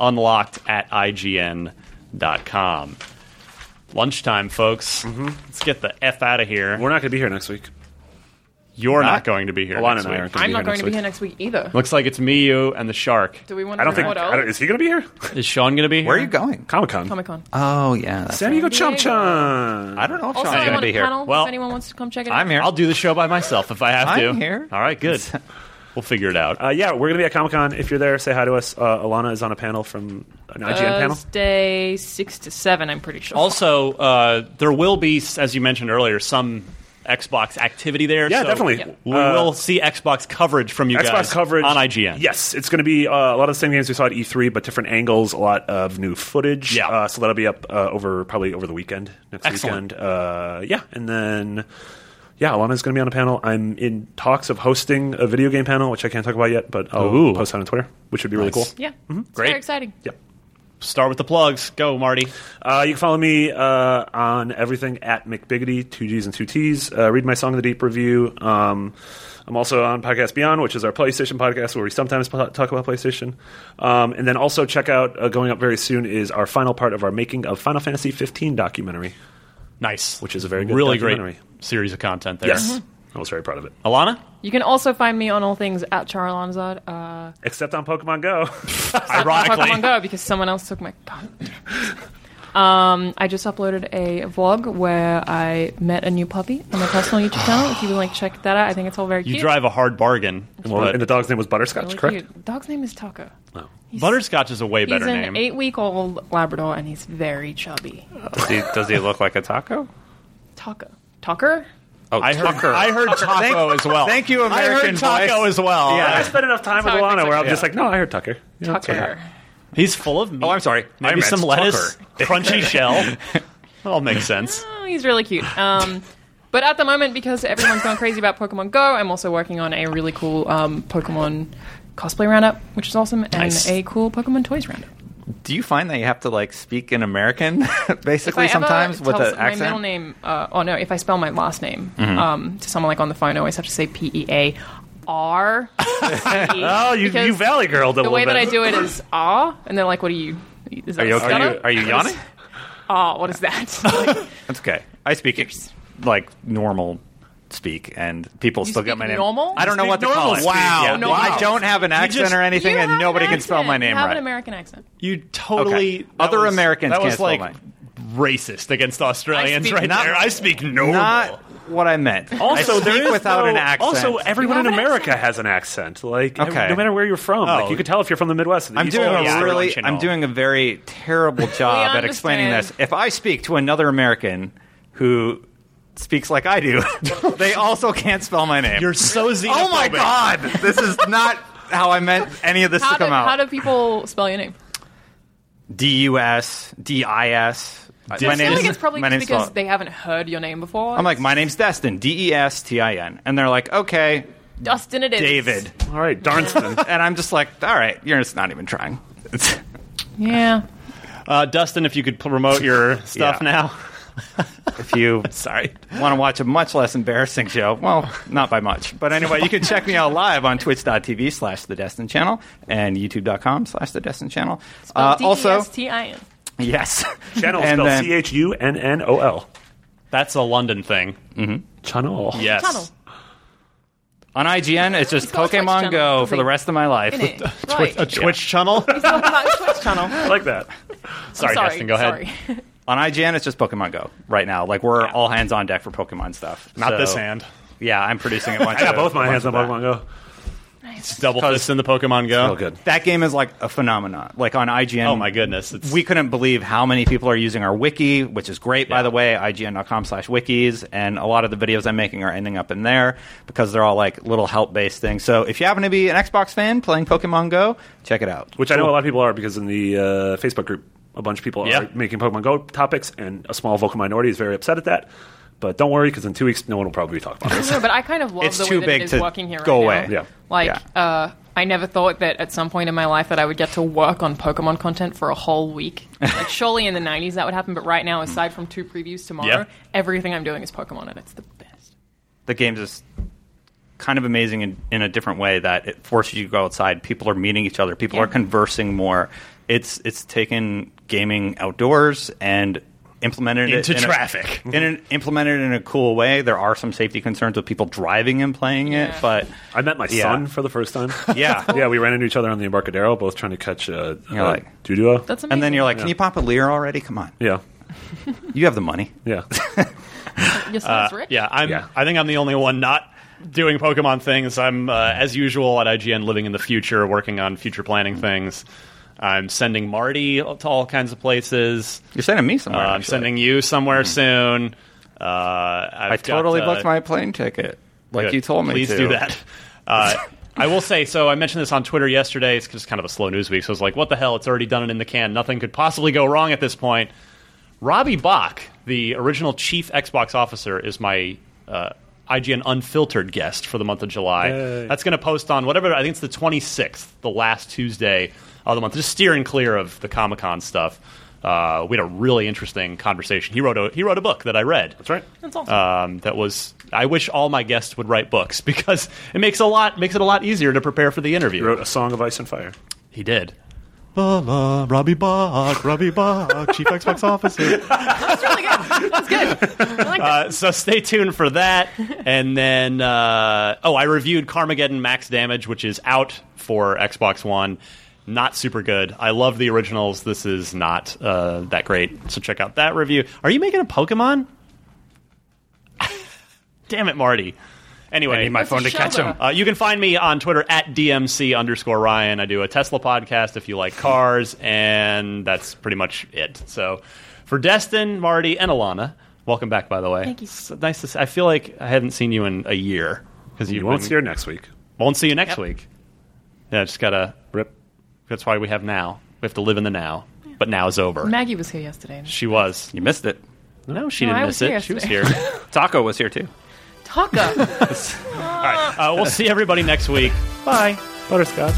unlocked@ign.com. Lunchtime, folks. Let's get the F out of here. We're not going to be here next week. You're not going to be here Alana next and I week. aren't gonna I'm be not here going to be next here next week either. Looks like it's me, you, and the shark. Do we want I to don't think. what Is he going to be here? Is Sean going to be here? Where are you going? Comic Con. Comic Con. Oh, yeah. That's San Diego San Chomp Diego. Chomp. I don't know if Also, Sean's I'm going on to a be here. panel. Well, if anyone wants to come check it out. I'm here. I'll do the show by myself if I have to. I'm here. All right, good. We'll figure it out. Yeah, we're going to be at Comic Con. If you're there, say hi to us. Alana is on a panel from an IGN panel. Thursday 6 to 7, I'm pretty sure. Also, there will be, as you mentioned earlier, some Xbox activity there. Yeah, so definitely. Yeah. We will see Xbox coverage from you Xbox guys coverage on IGN. Yes, it's going to be a lot of the same games we saw at E3, but different angles, a lot of new footage. Yeah. So that'll be up probably over the weekend, next Excellent. weekend. And then Alana's going to be on a panel. I'm in talks of hosting a video game panel, which I can't talk about yet, but I'll Ooh. post that on Twitter, which would be really cool. yeah. It's Great. very exciting. Yep. Start with the plugs. Go, Marty. You can follow me on everything at McBiggity, 2 G's and 2 T's. Read my Song of the Deep review. I'm also on Podcast Beyond, which is our PlayStation podcast where we sometimes talk about PlayStation. And then also check out, going up very soon, is our final part of our Making of Final Fantasy 15 documentary. Nice. Which is a very good really documentary. great series of content there. Yes. I was very proud of it. Alana? You can also find me on all things at Charizard. Except on Pokemon Go. Ironically. Pokemon Go because someone else took my. I just uploaded a vlog where I met a new puppy on my personal YouTube channel. If you would like to check that out, I think it's all very cute. You drive a hard bargain. And the dog's name was Butterscotch, Really correct? cute. Dog's name is Taco. Oh. Butterscotch is a way better He's name. an 8-week-old Labrador, and he's very chubby. Does he look like a taco? Taco. Tucker? Oh, I heard taco as well. Thank you, I American heard taco voice. as well. Yeah. I spent enough time with That's how I Alana fix where it. I'm just like, no, I heard Tucker. Yeah, it's okay. Tucker. He's full of meat. Oh, I'm sorry. Maybe I meant some lettuce, Tucker. crunchy shell. All makes sense. Oh, he's really cute. But at the moment, because everyone's going crazy about Pokemon Go, I'm also working on a really cool Pokemon cosplay roundup, which is awesome, and Nice. a cool Pokemon toys roundup. Do you find that you have to like speak in American, basically, If I ever sometimes with tell an my middle accent? name, if I spell my last name Mm-hmm. to someone like on the phone, I always have to say P-E-A-R. Oh, you Valley Girl'd a The little way bit. that I do it is ah, and they're like, "What are you? Is that Are you a okay? stutter? Are you yawning? Ah, what is that?" Like, That's okay. I speak it like normal speak, and people still get speak my name. normal? I don't know what to call it. Wow. Yeah. Normal. I don't have an accent just- or anything, you and have nobody an can spell my accent. name You have right. an American accent. You totally. Okay. Other Americans that can't was spell like mine. racist against Australians I speak right not- there. I speak normal. Not what I meant. Also, I there speak is without no- an accent. Also, everyone You in have an America accent. has an accent. Like, Okay. no matter where you're from, like Oh. you could tell if you're from the Midwest. Or the I'm East doing Coast. yeah, I'm doing a very terrible job at explaining this. understand. If I speak to another American who speaks like I do, they also can't spell my name. You're so xenophobic. Oh my god! This is not how I meant any of this to come How out. do people spell your name? D-U-S, D-I-S. I feel like it's probably my just name's because spelled- they haven't heard your name before. I'm like, my name's Destin, D-E-S-T-I-N. And they're like, okay, Dustin. It is David. All right, Darnston. And I'm just like, all right, you're just not even trying. Yeah. Dustin, if you could promote your stuff Yeah. now. If you Sorry. want to watch a much less embarrassing show, well, not by much. But anyway, you can check me out live on twitch.tv/The Destin Channel and youtube.com/The Destin Channel. Also, D-E-S-T-I-N. yes. Channel And spelled then- Chunnol. That's a London thing. Channel. Yes. Channel. On IGN, it's just He's got a Twitch Pokemon channel, Go doesn't for the he? rest of my life. Innit? Right. A Twitch channel? He's talking about his Twitch channel. I like that. Sorry, Dustin, go ahead. Sorry. On IGN, it's just Pokemon Go right now. Like, we're all hands on deck for Pokemon stuff. Not So, this hand. Yeah, I'm producing a bunch I got of both my hands on bunch of Pokemon Go. It's double fist in the Pokemon Go. Oh, good. that. That game is like a phenomenon. Like, on IGN. Oh my goodness. It's, We couldn't believe how many people are using our wiki, which is great, by Yeah. the way, ign.com/wikis. And a lot of the videos I'm making are ending up in there because they're all like little help-based things. So if you happen to be an Xbox fan playing Pokemon Go, check it out. Which I know a lot of people are because in the Facebook group, a bunch of people Yeah. are making Pokemon Go topics, and a small vocal minority is very upset at that. But don't worry, because in 2 weeks, no one will probably talk about this. No, but I kind of love It's the too way that big it is to working here go right away. now. Yeah. Like, Yeah. I never thought that at some point in my life that I would get to work on Pokemon content for a whole week. Like, surely in the 90s that would happen, but right now, aside from 2 previews tomorrow, Yeah. everything I'm doing is Pokemon, and it's the best. The game's just kind of amazing in a different way that it forces you to go outside. People are meeting each other. People Yeah. are conversing more. It's taken gaming outdoors and implemented it into in traffic. implemented it in a cool way. There are some safety concerns with people driving and playing it, Yeah. but I met my Yeah. son for the first time. yeah. Yeah, we ran into each other on the Embarcadero, both trying to catch a like- Doduo. That's amazing. And then you're like, can you pop a Lear already? Come on. Yeah, You have the money. yeah. Your son's rich? Yeah, Yeah. I think I'm the only one not doing Pokemon things. I'm, as usual, at IGN, living in the future, working on future planning things. I'm sending Marty to all kinds of places. You're sending me somewhere. I'm actually. sending you somewhere soon. I totally booked my plane ticket, like Good. you told me Please to. do that. I will say, so I mentioned this on Twitter yesterday. It's just kind of a slow news week, so I was like, what the hell? It's already done it in the can. Nothing could possibly go wrong at this point. Robbie Bach, the original chief Xbox officer, is my IGN Unfiltered guest for the month of July. Yay. That's going to post on whatever, I think it's the 26th, the last Tuesday of the month, just steering clear of the Comic-Con stuff. We had a really interesting conversation. He wrote a book that I read. That's right. That's awesome. That was. I wish all my guests would write books because it makes it a lot easier to prepare for the interview. He wrote A Song of Ice and Fire. He did. Robbie Bach, Chief Xbox Officer. That's really good. That's good. I like that. So stay tuned for that. And then, I reviewed Carmageddon Max Damage, which is out for Xbox One. Not super good. I love the originals. This is not that great. So check out that review. Are you making a Pokemon? Damn it, Marty. Anyway, I need my phone to catch him. you can find me on Twitter at DMC_Ryan. I do a Tesla podcast if you like cars, and that's pretty much it. So for Destin, Marty, and Alana, welcome back, by the way. Thank you. It's nice to see. I feel like I haven't seen you in a year. You won't see her next week. Won't see you next week. Yeah, just gotta... Rip. That's why we have now. We have to live in the now. But now is over. Maggie was here yesterday. She was. You missed it. No, she No, didn't I miss was it. here She was yesterday. here. Taco was here too. Taco. All right. We'll see everybody next week. Bye. Butterscotch.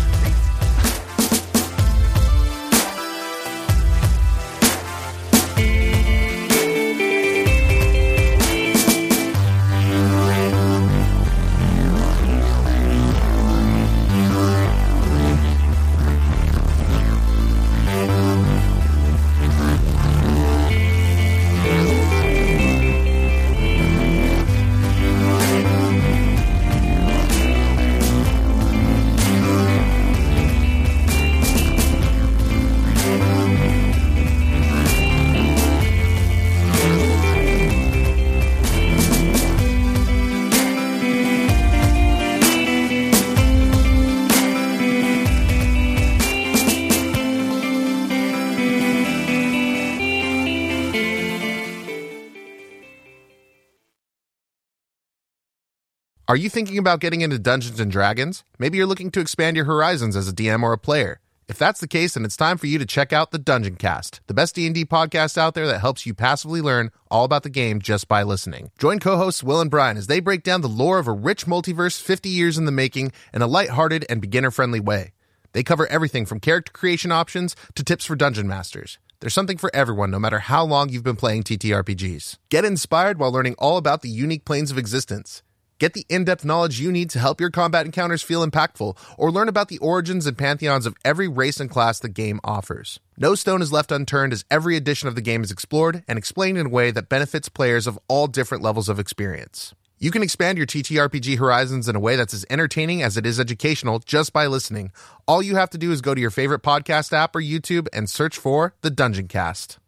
Are you thinking about getting into Dungeons & Dragons? Maybe you're looking to expand your horizons as a DM or a player. If that's the case, then it's time for you to check out the Dungeon Cast, the best D&D podcast out there that helps you passively learn all about the game just by listening. Join co-hosts Will and Brian as they break down the lore of a rich multiverse 50 years in the making in a lighthearted and beginner-friendly way. They cover everything from character creation options to tips for dungeon masters. There's something for everyone, no matter how long you've been playing TTRPGs. Get inspired while learning all about the unique planes of existence. Get the in-depth knowledge you need to help your combat encounters feel impactful, or learn about the origins and pantheons of every race and class the game offers. No stone is left unturned as every edition of the game is explored and explained in a way that benefits players of all different levels of experience. You can expand your TTRPG horizons in a way that's as entertaining as it is educational just by listening. All you have to do is go to your favorite podcast app or YouTube and search for The Dungeon Cast.